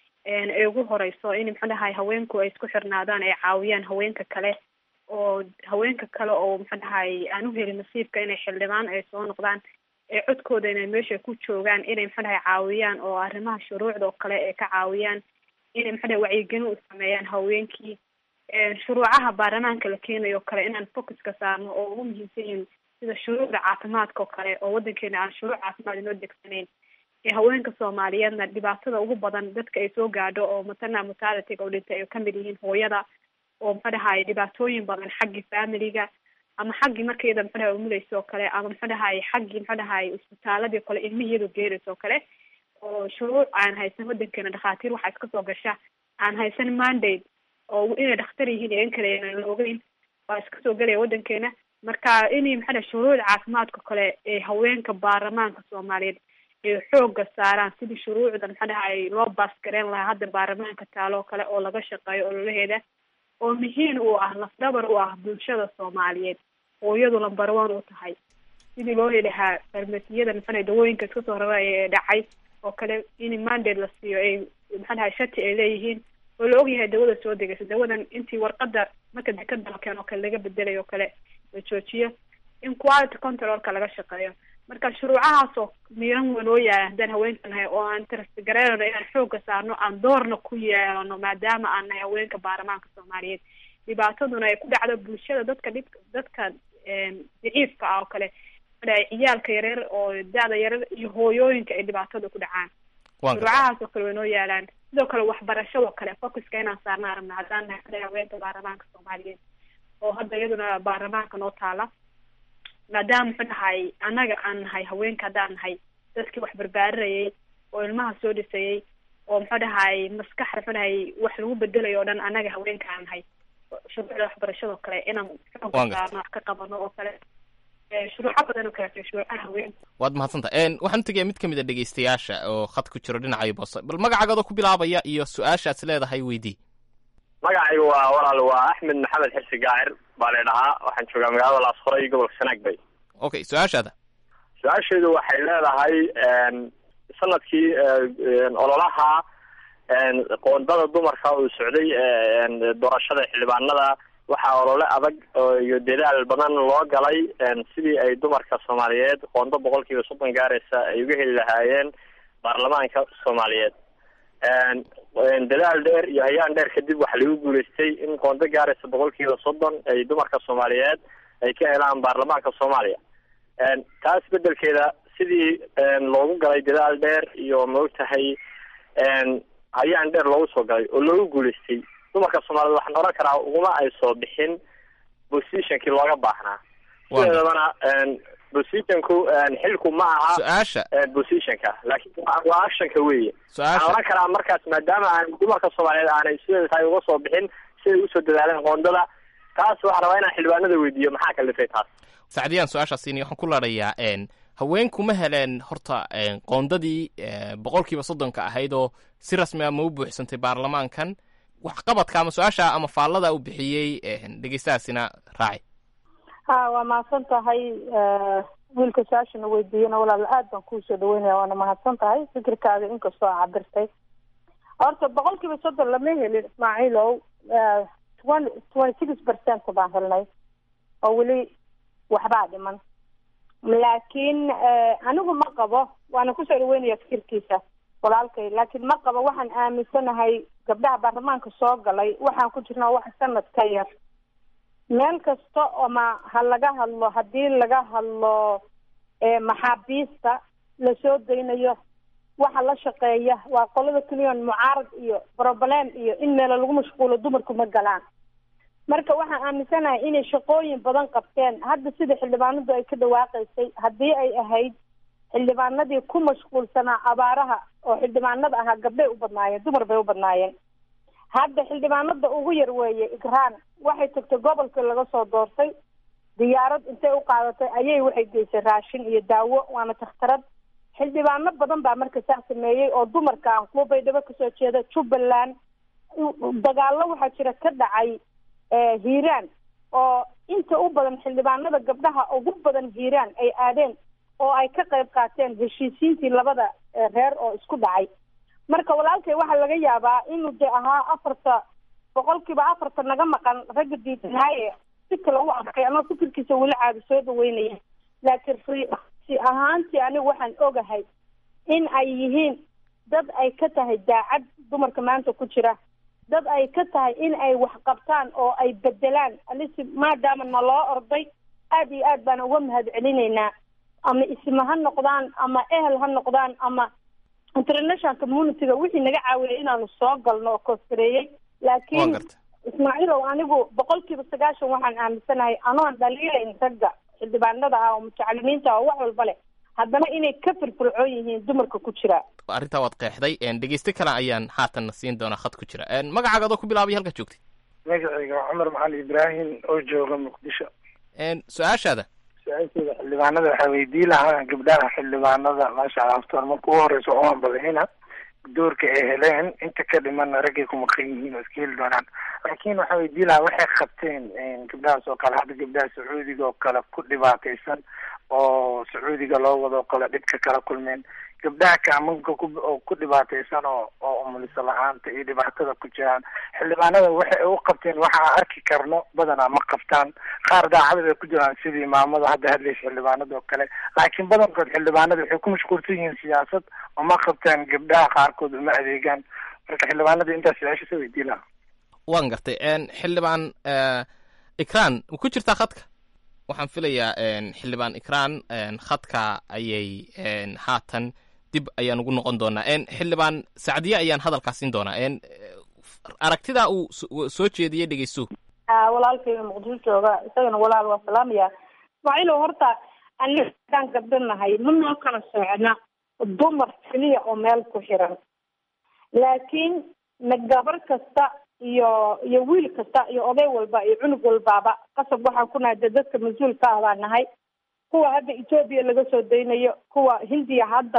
ee ugu horeyso in muxuu dhahay haweenku ay isku xirnaadaan ay caawiyaan haweenka kale oo haweenka kale oo muxuu dhahay aan u helin nasiibka inay xildhibaan ay soo noqdaan ee codkooda inay meesha ku joogaan inay muxuu dhahay caawiyaan oo arrimaha shuruucda oo kale ay ka caawiyaan inay muxuu dhahay wacyigelin u sameeyaan haweenkii shuruucaha baarlamaanka la keenayo oo kale inaan focuska saarno oo ugu muhiimsan yihiin sida shuruucda caafimaadka oo kale oo waddankeena aan shuruuc caafimaad inoo degsanayn ee haweenka soomaaliyeedna dhibaatada ugu badan dadka ay soo gaadho oo maternal mortality oo dhintay ay kamid yihiin hooyada oo muxuu dhahay dhibaatooyin badan xaggii familiga ama xaggii markayada muxuu dhahay umuleysa oo kale ama muxuu dhahay xaggii muxuu dhahay isbitaaladii kale ilmihiyadu geeraysa oo kale oo shuruuc aan haysan waddankeena dhakhaatiir waxaa iska soo gasha aan haysan mandate oo inay dhakhtar yihiin iyo in kale aan la ogeyn waa iska soo gelaya waddankeena marka inay muxuu dhahay shuruucda caafimaadka kale ee haweenka baarlamaanka soomaaliyeed ay xoogga saaraan sidii shuruucda muxuu dhahay loo baasgareyn lahaa hadda baarlamaanka taalo kale oo laga shaqeeyo ololaheeda oo muhiim u ah lafdhabar u ah bulshada soomaaliyeed oo iyadu lambar one u tahay sidii loo heli lahaa farmasiyada muxuu dhahay dawooyinka iska soo raraya ee dhacay oo kale in mandate la siiyo ay muxuu dhahay shati ay leeyihiin oo la ogyahay dawada soo degaysa dawadan intii warqada marka dekada la keeno oo kale laga bedelayo oo kale la joojiyo in quality controlka laga shaqeeyo marka shuruucahaasoo miiran weyn oo yaala haddaan haweenka nahay oo aan tarasgareynano inaan xoogga saarno aan doorna ku yeelano maadaama aan nahay haweenka baarlamaanka soomaaliyeed dhibaataduna ay ku dhacdo bulshada dadka dhib dadka daciifka ah oo kale ciyaalka yareer oo da-da yareer iyo hooyooyinka ay dhibaatada ku dhacaan shuruucahaas oo kale way noo yaalaan sidoo kale waxbarashadoo kale focuska inaan saarna aragna haddaan nahay haweenka baarlamaanka soomaaliyeed oo hadda iyaduna baarlamaanka noo taala maadaama muxuu dhahay annaga aan nahay haweenka haddaan nahay dadkii wax barbaarinayay oo ilmaha soo dhisayay oo muxuu dhahay maskaxda muxuu dhahay wax lagu bedelayo oo dhan anaga haweenka aan nahay shuruucda waxbarashadoo kale inaan saarno wax ka qabano oo kale shuruuco badan oo kale shuruucaha haweenka. waad mahadsantahay waxaan u tegayaa mid ka mid a dhegeystayaasha oo khad ku jiro dhinacay boose bal magacaagood ku bilaabaya iyo su-aashaad leedahay weydii. magacaygu waa walaal waa axmed maxamed xirsi gaacir baa leedhahaa waxaan joogaa magaalada laasqoray gobolka sanaag bay. okay su-aashaada su-aasheedu waxay leedahay sanadkii ololaha qoondada dumarka uu socday doorashada xildhibaanada waxaa olole adag iyo dadaal badan loo galay sidii ay dumarka soomaaliyeed qoondo boqolkiiba soddon gaaraysa ay uga heli lahaayeen baarlamaanka soomaaliyeed. dadaal dheer iyo hayaan dheer kadib waxaa lagu guulaystay in qoondo gaaraysa boqolkiiba soddon ay dumarka soomaaliyeed ay ka helaan baarlamaanka soomaaliya. taas bedelkeeda sidii loogu galay dadaal dheer iyo maogtahay hayaan dheer loogu soo galay oo loogu guulaystay dumarka soomaaliyed waxaan oran karaa uguma ay soo bixin positionkii looga baahnaa. sideedabana positionku xilku ma aha su-aasha positionka laakiin waa actionka weeye. waxaan oran karaa markaas maadaama aan dumarka soomaaliyeed aanay sideeda tahay uga soo bixin siday usoo dadaaleen qoondada taas waxaan rabaa inaan xildhibaanada weydiiyo maxaa kalifay taas. sacdiyaan su-aashaas ini waxaan ku laadhayaa haweenku ma heleen horta qoondadii boqolkiiba soddonka ahayd oo si rasmi a ma u buuxsantay baarlamaankan waxqabadka ama su-aasha ama faallada u bixiyey dhegeystahaasina raaci. ha waa mahadsan tahay wiilka su-aashana weydiiyana walaal aad baan kuusoo dhaweynaya waana mahadsan tahay fikirkaaga inkastoo a cabirtay. horta boqolkiiba soddon lama helin ismaaciilow twenty six percent baan helnay oo weli waxbaa dhiman laakiin anigu ma qabo waana kusoo dhaweynaya fikirkiisa walaalkay laakiin ma qabo waxaan aaminsanahay gabdhaha baarlamaanka soo galay waxaan ku jirnaa wax sanad ka yar meel kasta ama ha laga hadlo haddii laga hadlo maxaabiista lasoo daynayo waxa la shaqeeya waa qolada keliyan mucaarad iyo problem iyo in meelo lagu mashquulo dumarku ma galaan. marka waxaan aaminsanahay inay shaqooyin badan qabteen hadda sida xildhibaanadu ay ka dhawaaqaysay haddii ay ahayd xildhibaanadii ku mashquulsanaa abaaraha oo xildhibaanada ahaa gabdhay u badnaayeen dumar bay u badnaayeen. hadda xildhibaanada ugu yar weeye igraan waxay tagtay gobolkii laga soo doortay diyaarad intay u qaadatay ayay waxay geysay raashin iyo daawo waana takhtarad. xildhibaano badan baa marka saa sameeyey oo dumarka aan kuwa baydhabo kasoo jeeda jubbaland dagaalo waxaa jira ka dhacay hiiraan oo inta u badan xildhibaanada gabdhaha ugu badan hiiraan ay aadeen oo ay ka qayb qaateen heshiisiintii labada reer oo isku dhacay. marka walaalkay waxaa laga yaabaa inuu de ahaa afarta boqolkiiba afarta naga maqan ragga diidanaaye si kale u arkay ama fikirkiisa weli caadi soo dhaweynaya laakiin si ahaantii anigu waxaan ogahay in ay yihiin dad ay ka tahay daacad dumarka maanta ku jira dad ay ka tahay in ay wax qabtaan oo ay bedelaan alisi maadaama naloo orday aad iyo aad baan uga mahad celinaynaa ama isma ha noqdaan ama ehel ha noqdaan ama international communityga wixii naga caawiyay inaanu soo galno oo koostareeyey laakiin ismaaciilow anigu boqolkiiba sagaashan waxaan aaminsanahay anoon dhaliilayn ragga xildhibaanada ah oo mutacalimiinta ah oo wax walba leh haddana inay ka firfircoon yihiin dumarka ku jira. arrintaa waad qeexday dhegeyste kale ayaan haatanna siin doonaa khad ku jira magacaaga adoo ku bilaabay halka joogtay. magacayga waa cumar macali ibraahim oo jooga muqdisho. su-aashaada su-aasheeda xildhibaanada waxaa weydii lahaa gabdhaha xildhibaanada maasha allah aftoor marka ugu horeysa oan badayna doorka ay heleen inta ka dhimana raggay ku maqan yihiin oo iska heli doonaan laakiin waxaa weydii lahaa waxay qabteen gabdhahaas oo kale hadda gabdhaha sacuudiga oo kale ku dhibaataysan oo sacuudiga loo wado kale dhibka kala kulmeen gabdhaha kaamanka ku oo ku dhibaataysan oo oo umulisa la-aanta iyo dhibaatada ku jiraan xildhibaanada waxay u qabteen waxaa arki karno badanaa ma qabtaan qaar daacadad ay ku jiraan sidii maamada hadda hadlaysa xildhibaanada oo kale laakiin badankood xildhibaanada waxay ku mashquulsan yihiin siyaasad oo ma qabtaan gabdhaha qaarkood uma adeegaan marka xildhibaanada intaas su-aasha soo weydii lahaa. waan gartay xildhibaan ikraan ma ku jirtaa khadka waxaan filayaa xildhibaan ikraan khadka ayay haatan dib ayaan ugu noqon doonaa xildhibaan sacdiye ayaan hadalkaas siin doonaa aragtidaa uu soo jeediyey dhegeyso. walaalkayga muqdisho jooga isagana walaal waa salaamaya ismaaciilow horta anigaan gabdho nahay ma noo kala socna dumar keliya oo meel ku xiran laakiin na gabar kasta iyo iyo wiil kasta iyo oday walba iyo cunug walbaaba qasab waxaan ku nahay dadka mas-uulka ah baan nahay. kuwa hadda Ethiopia laga soo daynayo, kuwa Hindiya hadda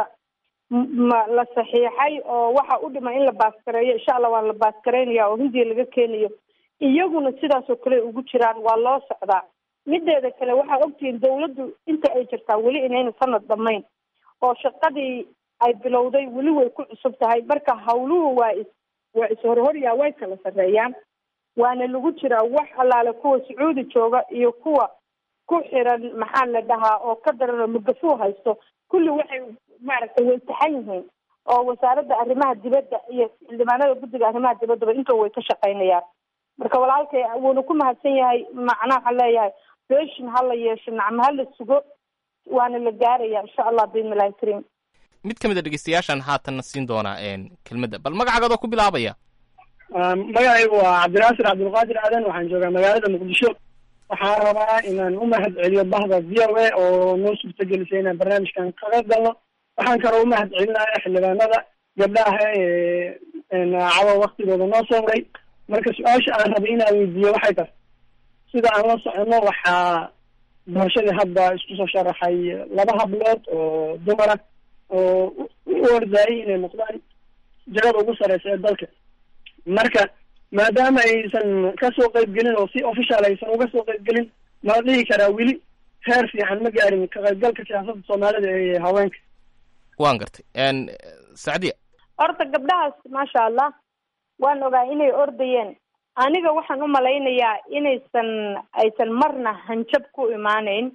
ma la saxiixay oo waxa u dhima in la baaskareeyo, insha Allah waa la baaskareynaya oo Hindiya laga keenayo, iyaguna sidaas oo kale ugu jiraan, waa loo socdaa. mideeda kale waxaa ogtihiin dawladdu inta ay jirtaa weli inayna sanad dhamayn oo shaqadii ay bilowday weli way ku cusub tahay. marka hawluhu waa is waa is horhoryaa, way kala sarreeyaan, waana lagu jiraa wax allaale kuwa Sacuudi jooga iyo kuwa ku xiran maxaa la dhahaa oo ka daran mudafuu haysto, kulli waxay maaragtay way taxan yihiin oo wasaaradda arrimaha dibadda iyo xildhibaanada guddiga arrimaha dibaddaba intoo way ka shaqaynayaan. marka walaalkay wuuna ku mahadsan yahay, macnaha waxaan leeyahay beeshin ha la yeesho, nacmo ha la sugo, waana la gaaraya insha Allah biidnillahi kariim. mid ka mid a dhegeystayaashan haatanna siin doonaa kelmadda, bal magacaagadoo ku bilaabaya. magacaygu waa cabdinaasir cabdulqaadir aadan, waxaan joogaa magaalada muqdisho. waxaan rabaa inaan u mahad celiyo bahda v o a oo noo suurtagelisay inaan barnaamijkan kaga galno. waxaan kaloo u mahad celinaya xildhibaanada gabdhaha ee cawa waktigooda noo sooray. marka su-aasha aan rabay inaan weydiiyo waxay tahay, sida aan la socono waxaa doorashadii hadda isku soo sharaxay laba hablood oo dumar ah oo u ordayay inay noqdaan jagada ugu sareysa ee dalka. marka maadaama aysan kasoo qaybgelin oo si official aysan uga soo qaybgelin, ma la dhihi karaa weli heer fiican ma gaarin ka qaybgalka siyaasadda soomaalida ee haweenka? waan gartay. Sacdiya, horta gabdhahaas maasha Allah waan ogaa inay ordayeen. aniga waxaan u malaynayaa inaysan aysan marna hanjab ku imaanayn.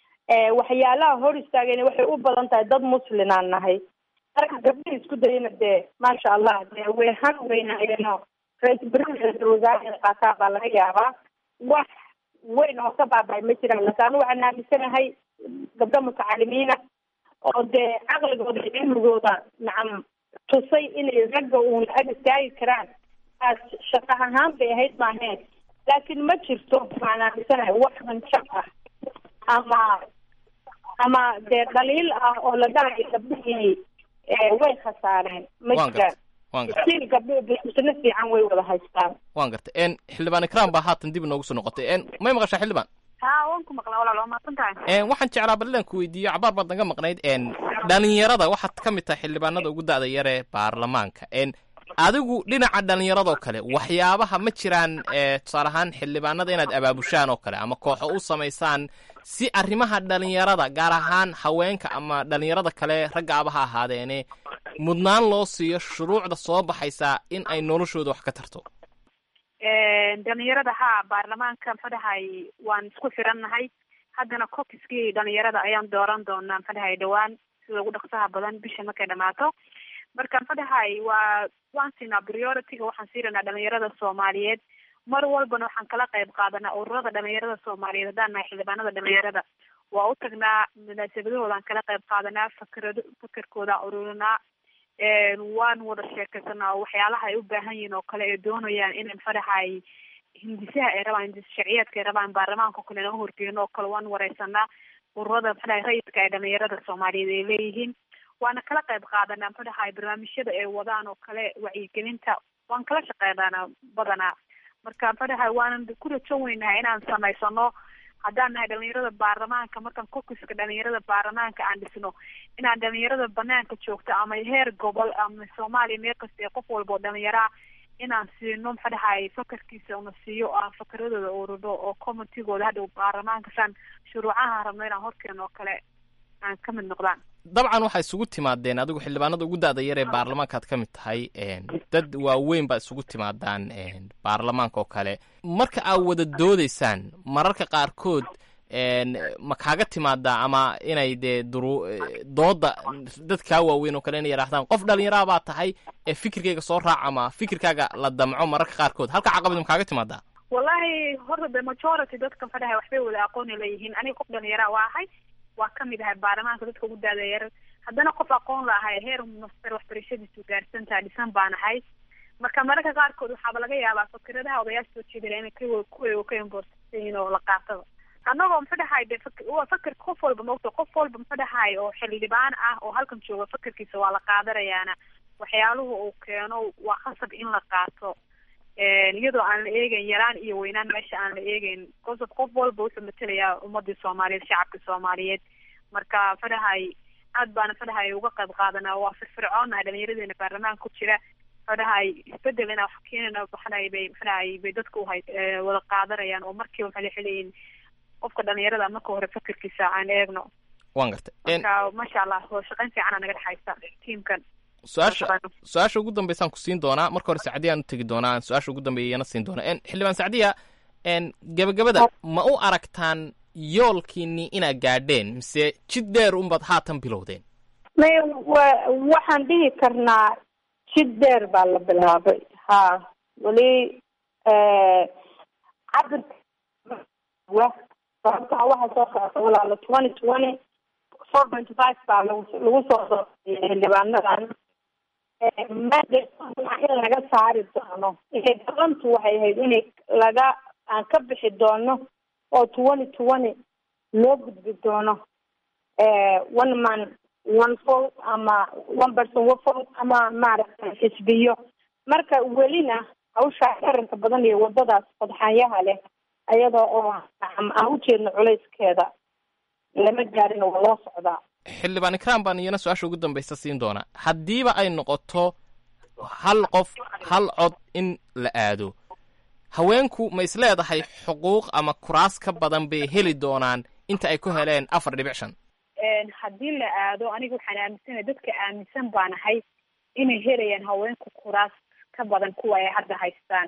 waxyaalaha hor istaageen waxay u badan tahay dad muslimaan nahay. marka gabdhaha isku dayana dee maasha Allah dee way han weynaayeenoo ra-iisul wasaare wasaare qaataa baa laga yaabaa. wax weyn oo ka baabay ma jiraan. laakiin waxaan aaminsanahay gabdho mutacalimiina oo dee caqligooda iyo cilmigooda nacam tusay inay ragga uun ag istaagi karaan. shaqa ahaan bay ahayd maaheen, laakiin ma jirto waxaan aaminsanahay wax hanjab ah ama ama dee dhaliil ah oo la dhahayo gabdhihii way khasaareen ma jiraan. si gabdho bisna fiican way wada haystaan. waan gartay. xildhibaan Ikraam baa haatan dib inoogu soo noqotay. may maqashaa xildhibaan? ha waan ku maqlaa walaal, waa mahadsantahay. waxaan jeclaa bal inaan ku weydiiyo, cabaar baad naga maqnayd. dhalinyarada waxaad ka mid tahay xildhibaanada ugu da'da yar ee baarlamaanka. adigu dhinaca dhalinyaradoo kale waxyaabaha ma jiraan tusaale ahaan xildhibaanada inaad abaabushaan oo kale ama kooxo u samaysaan si arrimaha dhalinyarada gaar ahaan haweenka ama dhalinyarada kale raggaaba ha ahaadeene mudnaan loo siiyo shuruucda soo baxaysa in ay noloshooda wax ka tarto? dhalinyarada ha baarlamaanka maxadahay waan isku xirannahay. haddana kokiskii dhalinyarada ayaan dooran doonaa maxadahay dhawaan sida ugu dhaqsaha badan bisha markay dhamaato. marka maxadahay waa waan siinaa priority-ga, waxaan siinaa dhalinyarada Soomaaliyeed. mar walbana waxaan kala qayb qaadanaa ururada dhalinyarada Soomaaliyeed. haddaan nahay xildhibaanada dhalinyarada waa u tagnaa munaasabadahoodaan kala qayb qaadanaa, fakrado fakarkooda ururinaa, waan wada sheekaysanaa oo waxyaalaha ay u baahan yihiin oo kale ay doonayaan inay maxadahay hindisaha ay rabaan, hindis sharciyeedka ay rabaan baarlamaanka kale inaan horgeeno oo kale waan wareysanaa. ururada maxadahay rayidka ay dhalinyarada Soomaaliyeed ay leeyihiin waana kala qayb qaadanaa maxadahay barnaamijyada ay wadaan oo kale wacyigelinta waan kala shaqeynaa badanaa. marka maxadahay waanan ku rajo weynahay inaan samaysano haddaan nahay dhalinyarada baarlamaanka. markaan kokiska dhalinyarada baarlamaanka aan dhisno, inaan dhalinyarada banaanka joogto ama heer gobol ama Soomaaliya meel kasta ee qof walba oo dhalinyara inaan siino maxadahay fakarkiisa una siiyo aan fakaradooda ururo oo committeegooda hadhow baarlamaanka saan shuruucaha rabno inaan horkeeno oo kale aan ka mid noqdaan. dabcan waxaa isugu timaadeen, adigu xildhibaanada ugu da'da yar ee baarlamaankaad ka mid tahay, dad waaweyn baa isugu timaadaan baarlamaanka oo kale. marka aad wada doodaysaan mararka qaarkood ma kaaga timaadaa ama inay dee duru dooda dad kaa waaweyn oo kale inay yidhaahdaan qof dhalinyaraa baa tahay ee fikirkayga soo raac ama fikirkaaga la damco mararka qaarkood, halka caqabad ma kaaga timaadaa? wallahi horta the majority dadka maxadahay waxbay wada aqooni leeyihiin. aniga qof dhalinyaraa waa ahay, waa kamid ahay baarlamaanka dadka ugu daada yar. haddana qof aqoon laahay heer master waxbarashadiisu gaarsantaha dhisan baan ahay. marka mararka qaarkood waxaaba laga yaabaa fakradaha odayaasha soo jeedala inay kuwa ka imborsayihiin oo la qaatada. annagoo maxadahay de waa fakar qof walba maogta qof walba maxadahay oo xildhibaan ah oo halkan jooga fakarkiisa waa la qaadanayaana waxyaaluhu uu keeno waa khasab in la qaato iyadoo aan la eegeyn yaraan iyo weynaan meesha aan la eegeyn qof qof walba wuxuu matelayaa ummadii soomaaliyeed shacabka soomaaliyeed marka fadhahay aad baana fadhahay uga qayb qaadanaa waa firfircoona dhalinyaradeenna baarlamaanka ku jira fadhahay isbedel inaa wax keenana fadhahay bay fadhahay bay dadka uhay wada qaadanayaan oo markiiba waxay leeyihiin qofka dhalinyarada marka hore fikirkiisa aan eegno waan gartay marka masha allah waa shaqayn fiican aa naga dhexaysa tiimkan su-aasha su-aasha ugu dambeysaan ku siin doonaa marka hore sacdiya aan u tegi doonaa aan su-aasha ugu dambeeyana siin doonaa xildhibaan sacdiya gabagabada ma u aragtaan yoolkiini inaad gaadheen mise jid dheer unbaad haatan bilowdeen may wa waxaan dhihi karnaa jid dheer baa la bilaabay ha weli cabir sababtaa waxaa soo socota walaalo twenty twenty four point five baa lagu lagu soo soociyay xildhibaanadan in laga saari doono inay dabantu waxay ahayd inay laga aan ka bixi doono oo twenty twenty loo gudbi doono one man one vote ama one person one vote ama maaragtay xisbiyo marka welina hawshaa qaranka badan iyo wadadaas qodxaanyaha leh ayadoo oo aan ujeedno culayskeeda lama gaarin waa loo socdaa xildhibaan ikraan baan iyana su-aasha ugu dambaysa siin doonaa haddiiba ay noqoto hal qof hal cod in la aado haweenku ma is leedahay xuquuq ama kuraas ka badan bay heli doonaan inta ay ku heleen afar dhibic shan haddii la aado aniga waxaan aaminsanahay dadka aaminsan baan ahay inay helayaan haweenku kuraas ka badan kuwa ay hadda haystaan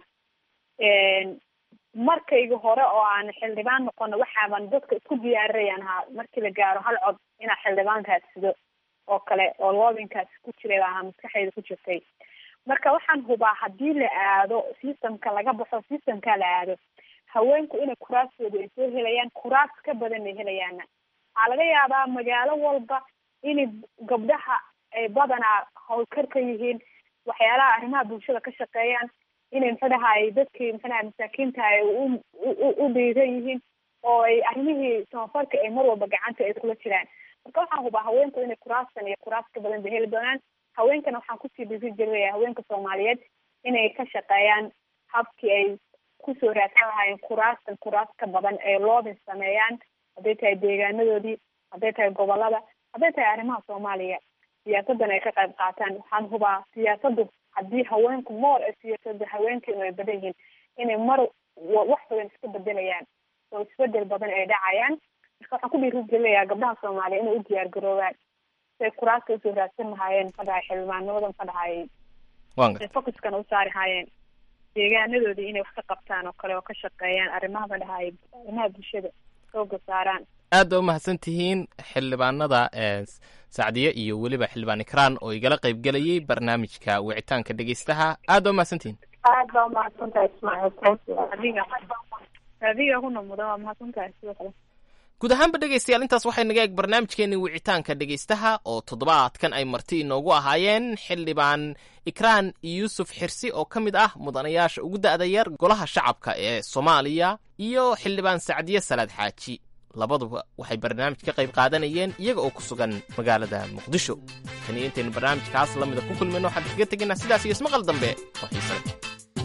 markayga hore oo aan xildhibaan noqono waxaaban dadka isku diyaariyaan ahaa markii la gaaro hal cod inaa xildhibaan raadsado oo kale oo loobinkaas ku jiray baa ahaa maskaxdayda ku jirtay marka waxaan hubaa haddii la aado systemka laga baxo systemka la aado haweenku inay kuraastooda ay soo helayaan kuraas ka badan ay helayaana waxaa laga yaabaa magaalo walba inay gabdhaha ay badanaa hawlkar ka yihiin waxyaalaha arrimaha bulshada ka shaqeeyaan inay maxadahay dadkii maxadaha masaakiinta ay u dhiiran yihiin oo ay arrimihii tabafarka ay mar walba gacanta ay kula jiraan marka waxaan hubaa haweenku inay kuraastan iyo kuraas ka badan bay heli doonaan haweenkana waxaan kusii dhiri jiraya haweenka soomaaliyeed inay ka shaqeeyaan habkii ay kusoo raadsan lahaayeen kuraastan kuraas ka badan ay loobin sameeyaan hadday tahay deegaanadoodii hadday tahay gobolada hadday tahay arrimaha soomaaliya siyaasadan ay ka qayb qaataan waxaan hubaa siyaasadu haddii haweenku moor ee siyaasada haweenkeenu ay badan yihiin inay mar wax badan iska bedelayaan oo isbedel badan ay dhacayaan marka waxaan ku dhiirigelinayaa gabdhaha soomaaliya inay u diyaar garoobaan say kuraasta usoo raadsan lahaayeen fadhahay xildhibaannimadan fadhahay focuskana u saari haayeen deegaanadoodii inay wax ka qabtaan oo kale oo ka shaqeeyaan arrimaha fadhahay arrimaha bulshada xooga saaraan aad ba umahadsan tihiin xildhibaanada sacdiye iyo weliba xildhibaan ikraan oo igala qaybgelayay barnaamijka wicitaanka dhegeystaha aad ba umahadsan tihiin aad baa umahadsantahay ismaaciil adiga kuna mudan waa mahadsantahay sidoo kale guud ahaanba dhegaystayaal intaas waxay naga eeg barnaamijkeenii wicitaanka dhegaystaha oo toddobaadkan ay marti inoogu ahaayeen xildhibaan ikraan yuusuf xirsi oo ka mid ah mudanayaasha ugu da'da yar golaha shacabka ee soomaaliya iyo xildhibaan sacdiye salaad xaaji labaduba waxay barnaamij ka qayb qaadanayeen iyaga oo ku sugan magaalada muqdisho tan iyo intaynu barnaamijkaas la mida ku kulmayno waxaan kaga tegaynaa sidaas iyo ismaqal dambe oo xiise leh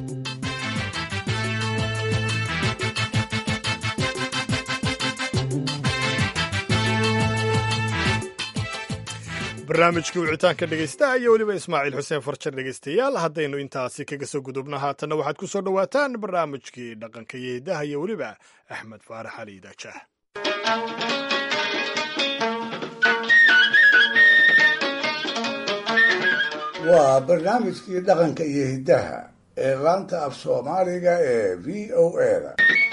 barnaamijkii wicitaanka dhegaystaha iyo weliba ismaaciil xuseen farjar dhegaystayaal haddaynu intaasi kaga soo gudubno haatanna waxaad ku soo dhowaataan barnaamijkii dhaqanka iyo hiddaha iyo weliba axmed faarax ali daajah waa barnaamijkii dhaqanka iyo hiddaha ee laanta af soomaaliga ee v o a-da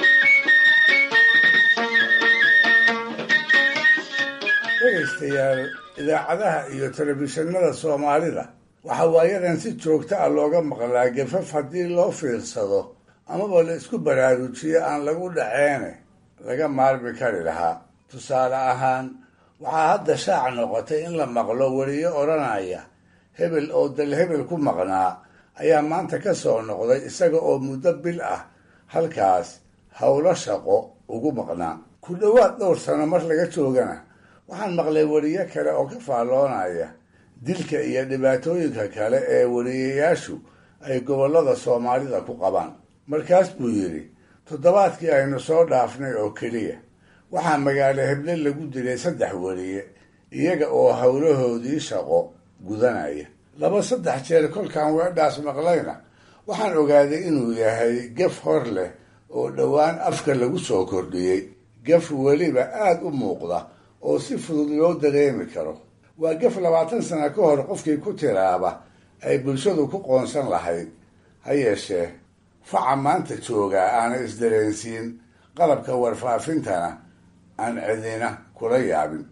dhegaystayaal idaacadaha iyo telefishinada soomaalida waxaa waayadan si joogta ah looga maqlaa gafaf haddii loo fiirsado amaba la isku baraarujiyo aan lagu dhaceene laga maarmi kari lahaa tusaale ahaan waxaa hadda shaac noqotay in la maqlo weliyo odhanaya hebel oo dal hebel ku maqnaa ayaa maanta ka soo noqday isaga oo muddo bil ah halkaas howlo shaqo ugu maqnaa ku dhowaad dhowr sano mar laga joogana waxaan maqlay weliyo kale oo ka faalloonaya dilka iyo dhibaatooyinka kale ee wariyayaashu ay gobollada soomaalida ku qabaan. markaas buu yidhi, toddobaadkii aynu soo dhaafnay oo keliya waxaa magaalo heble lagu dilay saddex wariye iyaga oo howlahoodii shaqo gudanaya. laba saddex jeer kolkaan weedhaas maqlayna waxaan ogaaday inuu yahay gaf hor leh oo dhowaan afka lagu soo kordhiyey, gaf weliba aada u muuqda oo si fudud loo dareemi karo. waa gaf labaatan sano ka hor qofkii ku tiraaba ay bulshadu ku qoonsan lahayd. ha yeeshee faca maanta joogaa aana isdareensiin, qalabka warfaafintana aan cidina kula yaabin.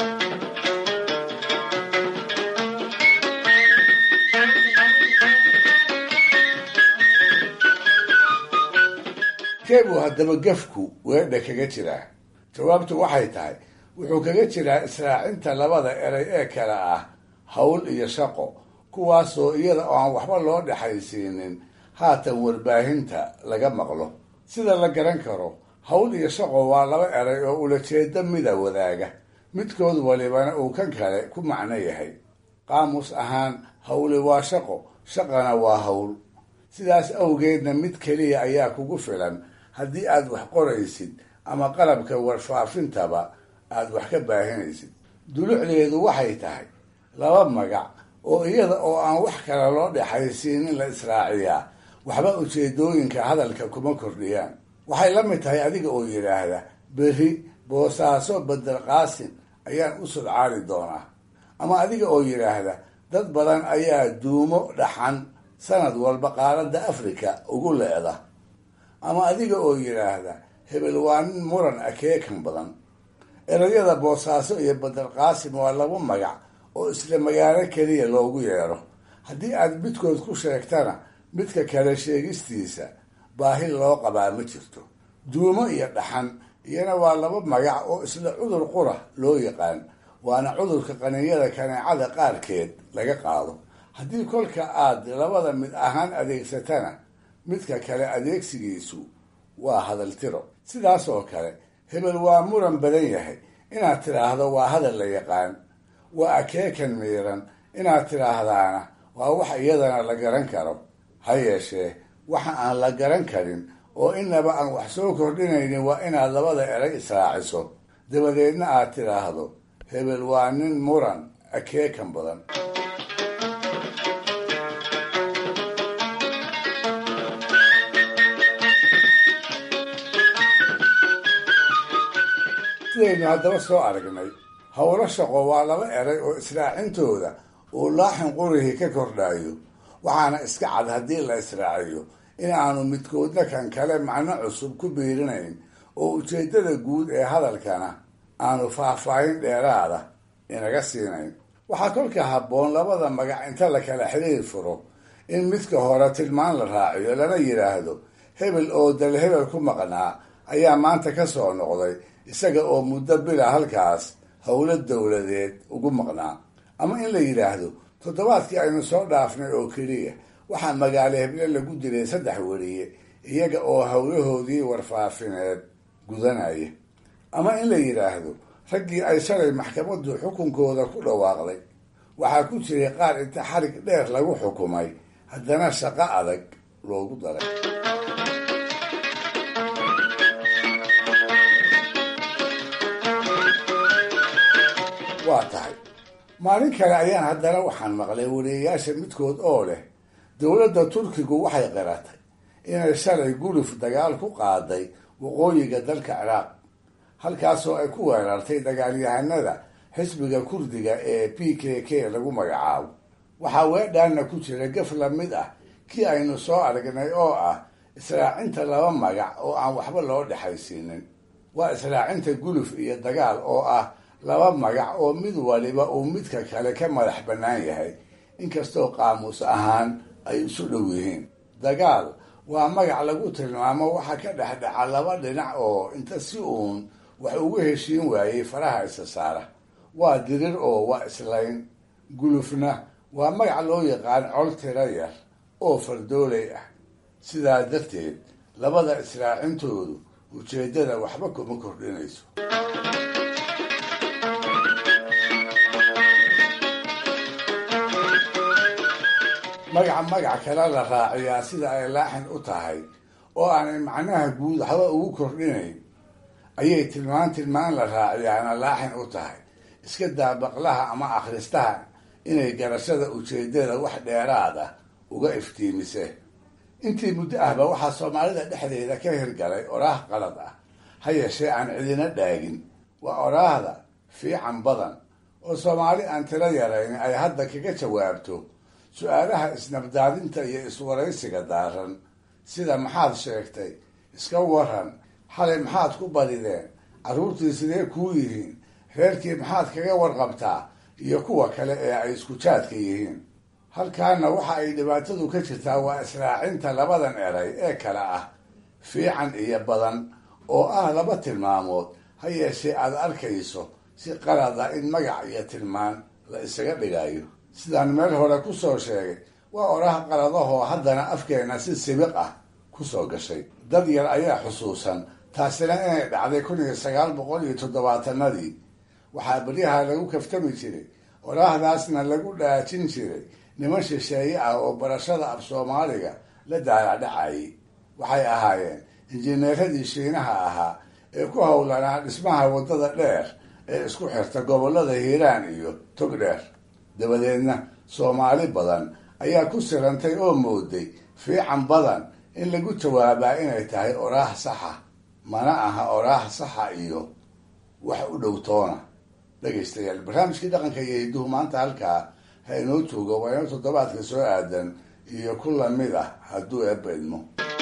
keebuu haddaba gafku weedha kaga jiraa? jawaabtu waxay tahay wuxuu kaga jiraa israacinta labada eray ee kale ah hawl iyo shaqo, kuwaasoo iyada oo aan waxba loo dhexaysiinin haatan warbaahinta laga maqlo. sida la garan karo, hawl iyo shaqo waa laba eray oo ulajeeda mida wadaaga, midkood walibana uu kan kale ku macno yahay. qaamus ahaan hawli waa shaqo, shaqana waa hawl. sidaas awgeedna mid keliya ayaa kugu filan haddii aad wax qoraysid ama qalabka warfaafintaba aad wax ka baahinaysid. dulucdeedu waxay tahay laba magac oo iyada oo aan wax kale loo dhexaysiinin la israaciyaa waxba ujeedooyinka hadalka kuma kordhiyaan. waxay la mid tahay adiga oo yidhaahda berri boosaaso bedel qaasin ayaan u sudcaali doonaa, ama adiga oo yidhaahda dad badan ayaa duumo dhaxan sanad walba qaaradda afrika ugu leeda, ama adiga oo yidhaahda hebel waa nin muran akeekan badan. erayada boosaaso iyo bedel qaasim waa laba magac oo isla magaalo keliya loogu yeedho. haddii aad midkood ku sheegtana midka kale sheegistiisa baahi loo qabaa ma jirto. duumo iyo dhaxan iyana waa laba magac oo isla cudur qura loo yaqaan, waana cudurka qaninyada kaneecada qaarkeed laga qaado. haddii kolka aad labada mid ahaan adeegsatana midka kale adeegsigiisu waa hadal tiro. sidaas oo kale hebel waa muran badan yahay inaad tidhaahdo waa hadal la yaqaan. waa akeekan miiran inaad tidhaahdaana waa wax iyadana la garan karo. ha yeeshee waxa aan la garan karin oo inaba aan wax soo kordhinaynin waa inaad labada eray israaciso, dabadeedna aad tidhaahdo hebel waa nin muran akeekan badan. sidaynu haddaba soo aragnay, howlo shaqo waa laba eray oo israacintooda uu laaxin qurihii ka kordhayo, waxaana iska cad haddii la israaciyo in aanu midkoodna kan kale macno cusub ku biirinayn oo ujeeddada guud ee hadalkana aanu faahfaahin dheeraada inaga siinayn. waxaa kolka habboon labada magac inta la kala xiriir furo in midka hore tilmaan la raaciyo, lana yidhaahdo hebel oo dal hebel ku maqnaa ayaa maanta ka soo noqday isaga oo muddo bila halkaas howlo dowladeed ugu maqnaa. ama in la yidhaahdo toddobaadkii aynu soo dhaafnay oo keliya waxaa magaalo heble lagu dilay saddex wariye iyaga oo howlahoodii warfaafineed gudanaya. ama in la yidhaahdo raggii ay shalay maxkamaddu xukunkooda ku dhawaaqday waxaa ku jiray qaar inta xarig dheer lagu xukumay haddana shaqo adag loogu daray. waa tahay maalin kale ayaan haddana waxaan maqlay wariyayaasha midkood oo leh dowladda turkigu waxay qiratay inay shalay guluf dagaal ku qaaday waqooyiga dalka ciraaq, halkaasoo ay ku weerartay dagaalyahanada xisbiga kurdiga ee p k k lagu magacaabo. waxaa weedhaanna ku jira gaf la mid ah kii aynu soo aragnay oo ah israacinta laba magac oo aan waxba loo dhexaysiinin. waa israacinta guluf iyo dagaal oo ah laba magac oo mid waliba uu midka kale ka madax bannaan yahay, inkastoo qaamuus ahaan ay isu dhow yihiin. dagaal waa magac lagu tilmaamo waxa ka dhexdheca laba dhinac oo inta si uun wax ugu heshiin waayey faraha isa saara. waa dirir oo waa islayn. gulufna waa magac loo yaqaan col tiro yar oo fardooley ah. sidaa darteed labada israacintoodu ujeeddada waxba kuma kordhinayso. magaca magac kale la raaciyaa sida ay laaxin u tahay oo aanay macnaha guud waxba ugu kordhinayn ayay tilmaan tilmaan la raaciyaana laaxin u tahay iska daa baqlaha ama akhristaha inay garashada ujeedada wax dheeraad ah uga iftiimise intii muddo ahba waxaa soomaalida dhexdeeda ka hirgalay oraah qalad ah ha yeeshee aan cidina dhaagin waa oraahda fiican badan oo soomaali aan tiro yarayn ay hadda kaga jawaabto su-aalaha isnabdaadinta iyo iswaraysiga daaran sida maxaad sheegtay iska waran xalay maxaad ku badideen carruurtii sidee kuu yihiin reerkii maxaad kaga warqabtaa iyo kuwa kale ee ay isku jaadka yihiin halkaana waxa ay dhibaatadu ka jirtaa waa israacinta labadan eray ee kale ah fiican iyo badan oo ah laba tilmaamood ha yeeshee aad arkayso si qalad ah in magac iyo tilmaan la isaga dhigayo sidaan meel hore ku soo sheegay waa oraah qaladahoo haddana afkeena si sibiq ah ku soo gashay dad yar ayaa xusuusan taasina inay dhacday kun iyo sagaal boqol iyo toddobaatanadii waxaa beryaha lagu kaftami jiray oraahdaasna lagu dhaajin jiray niman shisheeye ah oo barashada af soomaaliga la daalaadhacayay waxay ahaayeen injineeradii shiinaha ahaa ee ku howlanaa dhismaha waddada dheer ee isku xirta gobollada hiiraan iyo togdheer dabadeedna soomaali badan ayaa ku sirantay oo mooday fiican badan in lagu jawaabaa inay tahay oraah saxa mana aha oraah saxa iyo wax u dhow toona dhegaystayaal barnaamijkii dhaqanka iyo hidduhu maanta halkaa ha inoo joogo waa inoo toddobaadka soo aadan iyo ku lamid ah hadduu eebba idmo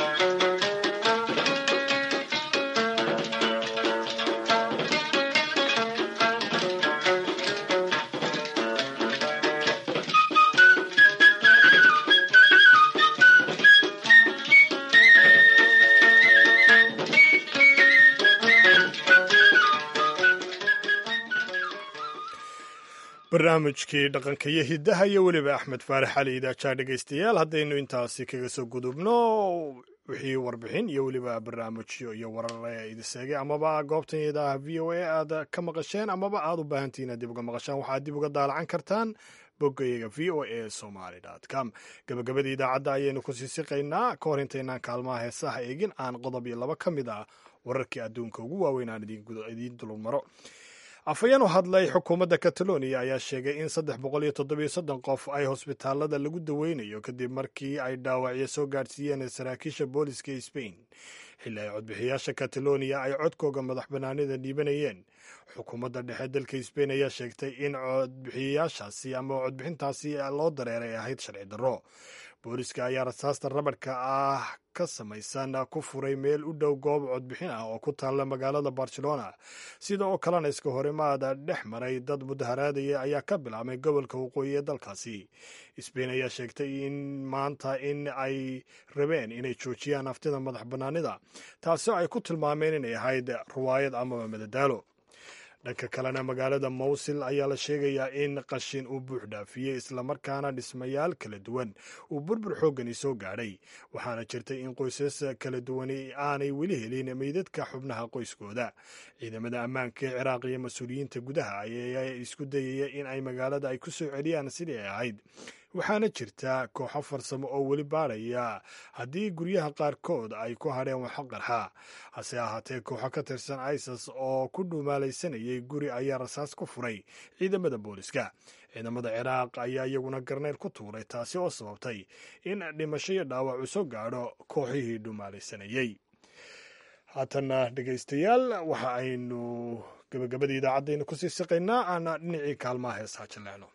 barnaamijkii dhaqanka iyo hiddaha iyo weliba axmed faarax cali idaajaa dhegaystayaal haddaynu intaasi kaga soo gudubno wixii warbixin iyo weliba barnaamijyo iyo warar idiseegay amaba goobtan idaha v o a aad ka maqasheen amaba aada u baahantihiin aad dib uga maqashaan waxaad dib uga daalacan kartaan boggayaga v o a somaly dot com gabagabadii idaacadda ayaynu ku sii siqaynaa ka hor intaynaan kaalmaha heesaha eegin aan qodob iyo laba ka mid ah wararkii adduunka ugu waaweyn aan idiin dulmaro afhayeen u hadlay xukuumadda catalonia ayaa sheegay in saddex boqol iyo toddobiyo soddon qof ay hosbitaalada lagu daweynayo kadib markii ay dhaawacyo soo gaadhsiiyeen saraakiisha booliska ee Spain xilli ay codbixiyaasha catalonia ay codkooga madax banaanida dhiibanayeen xukuumadda dhexe dalka Spain ayaa sheegtay in codbixiyaashaasi ama codbixintaasi loo dareeray ahayd sharci darro booliska ayaa rasaasta rabadhka ah ka samaysan ku furay meel u dhow goob codbixin ah oo ku taalla magaalada barcelona sida oo kalena iska horimaada dhex maray dad mudaharaadaya ayaa ka bilaabmay gobolka waqooyi ee dalkaasi Spain ayaa sheegtay in maanta in ay rabeen inay joojiyaan haftida madax banaanida taasoo ay ku tilmaameen inay ahayd ruwaayad amaba madadaalo dhanka kalena magaalada Mowsil ayaa la sheegayaa in qashin uu buux dhaafiyey islamarkaana dhismayaal kala duwan uu burbur xooggani soo gaadhay waxaana jirtay in qoysas kala duwani aanay weli helin meydadka xubnaha qoyskooda ciidamada ammaanka ee Ciraaq iyo mas-uuliyiinta gudaha ayaa isku dayaya in ay magaalada ay ku soo celiyaan sidii ay ahayd waxaana jirta kooxo farsamo oo weli baaraya haddii guryaha qaarkood ay ku hadheen waxo qarxa hase ahaatee kooxo ka tirsan isis oo ku dhumaalaysanayay guri ayaa rasaas ku furay ciidamada booliska ciidamada ciraaq ayaa iyaguna garneyl ku tuuray taasi oo sababtay in dhimasho iyo dhaawac uu soo gaadho kooxihii dhumaalaysanayey haatana dhegaystayaal waxa aynu gabagabadii idaacadaynu kusii siqaynaa aana dhinacii kaalmaha heesaha jaleecno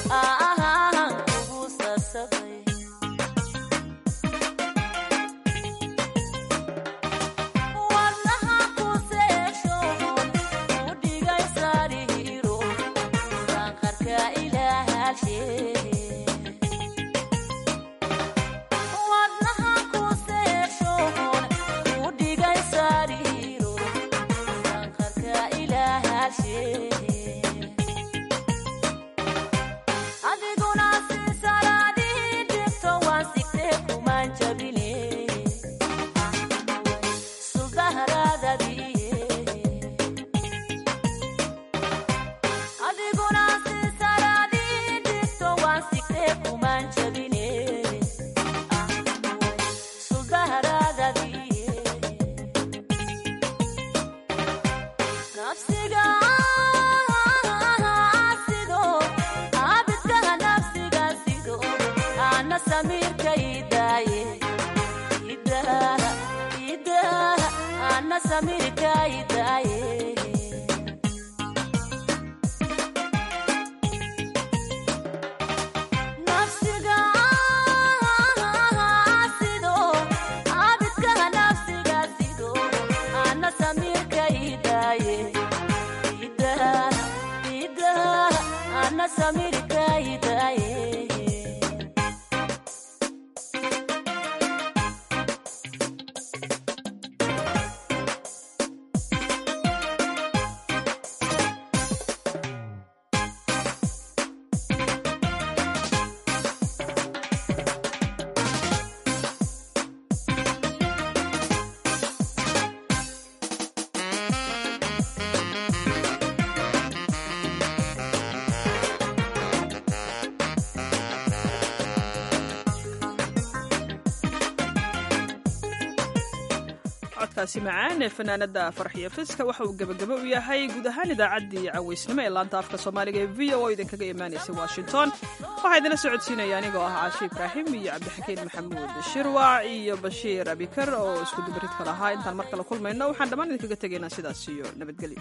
codkaasi macaan ee fanaanada farxiyo fiska waxa uu gabagabo u yahay guud ahaan idaacaddii cawaysnimo ee laanta afka soomaaliga ee v o o idinkaga imaanaysa washington waxaa idinla socodsiinaya anigoo ah caashi ibraahim iyo cabdixakiin maxamuud shirwac iyo bashiir abikar oo isku dubaridka lahaa intaan mar kale kulmayno waxaan dhammaan idinkaga tegaynaa sidaas iyo nabadgelyo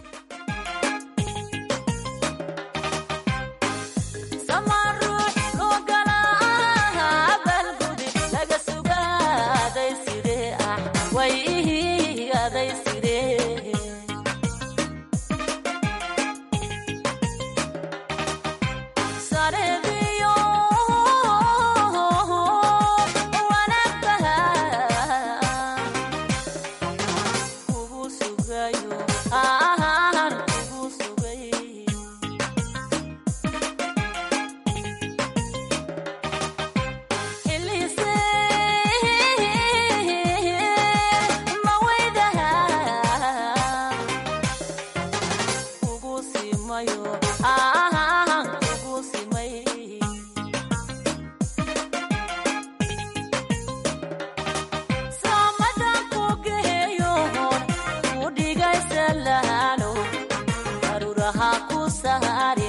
Sahari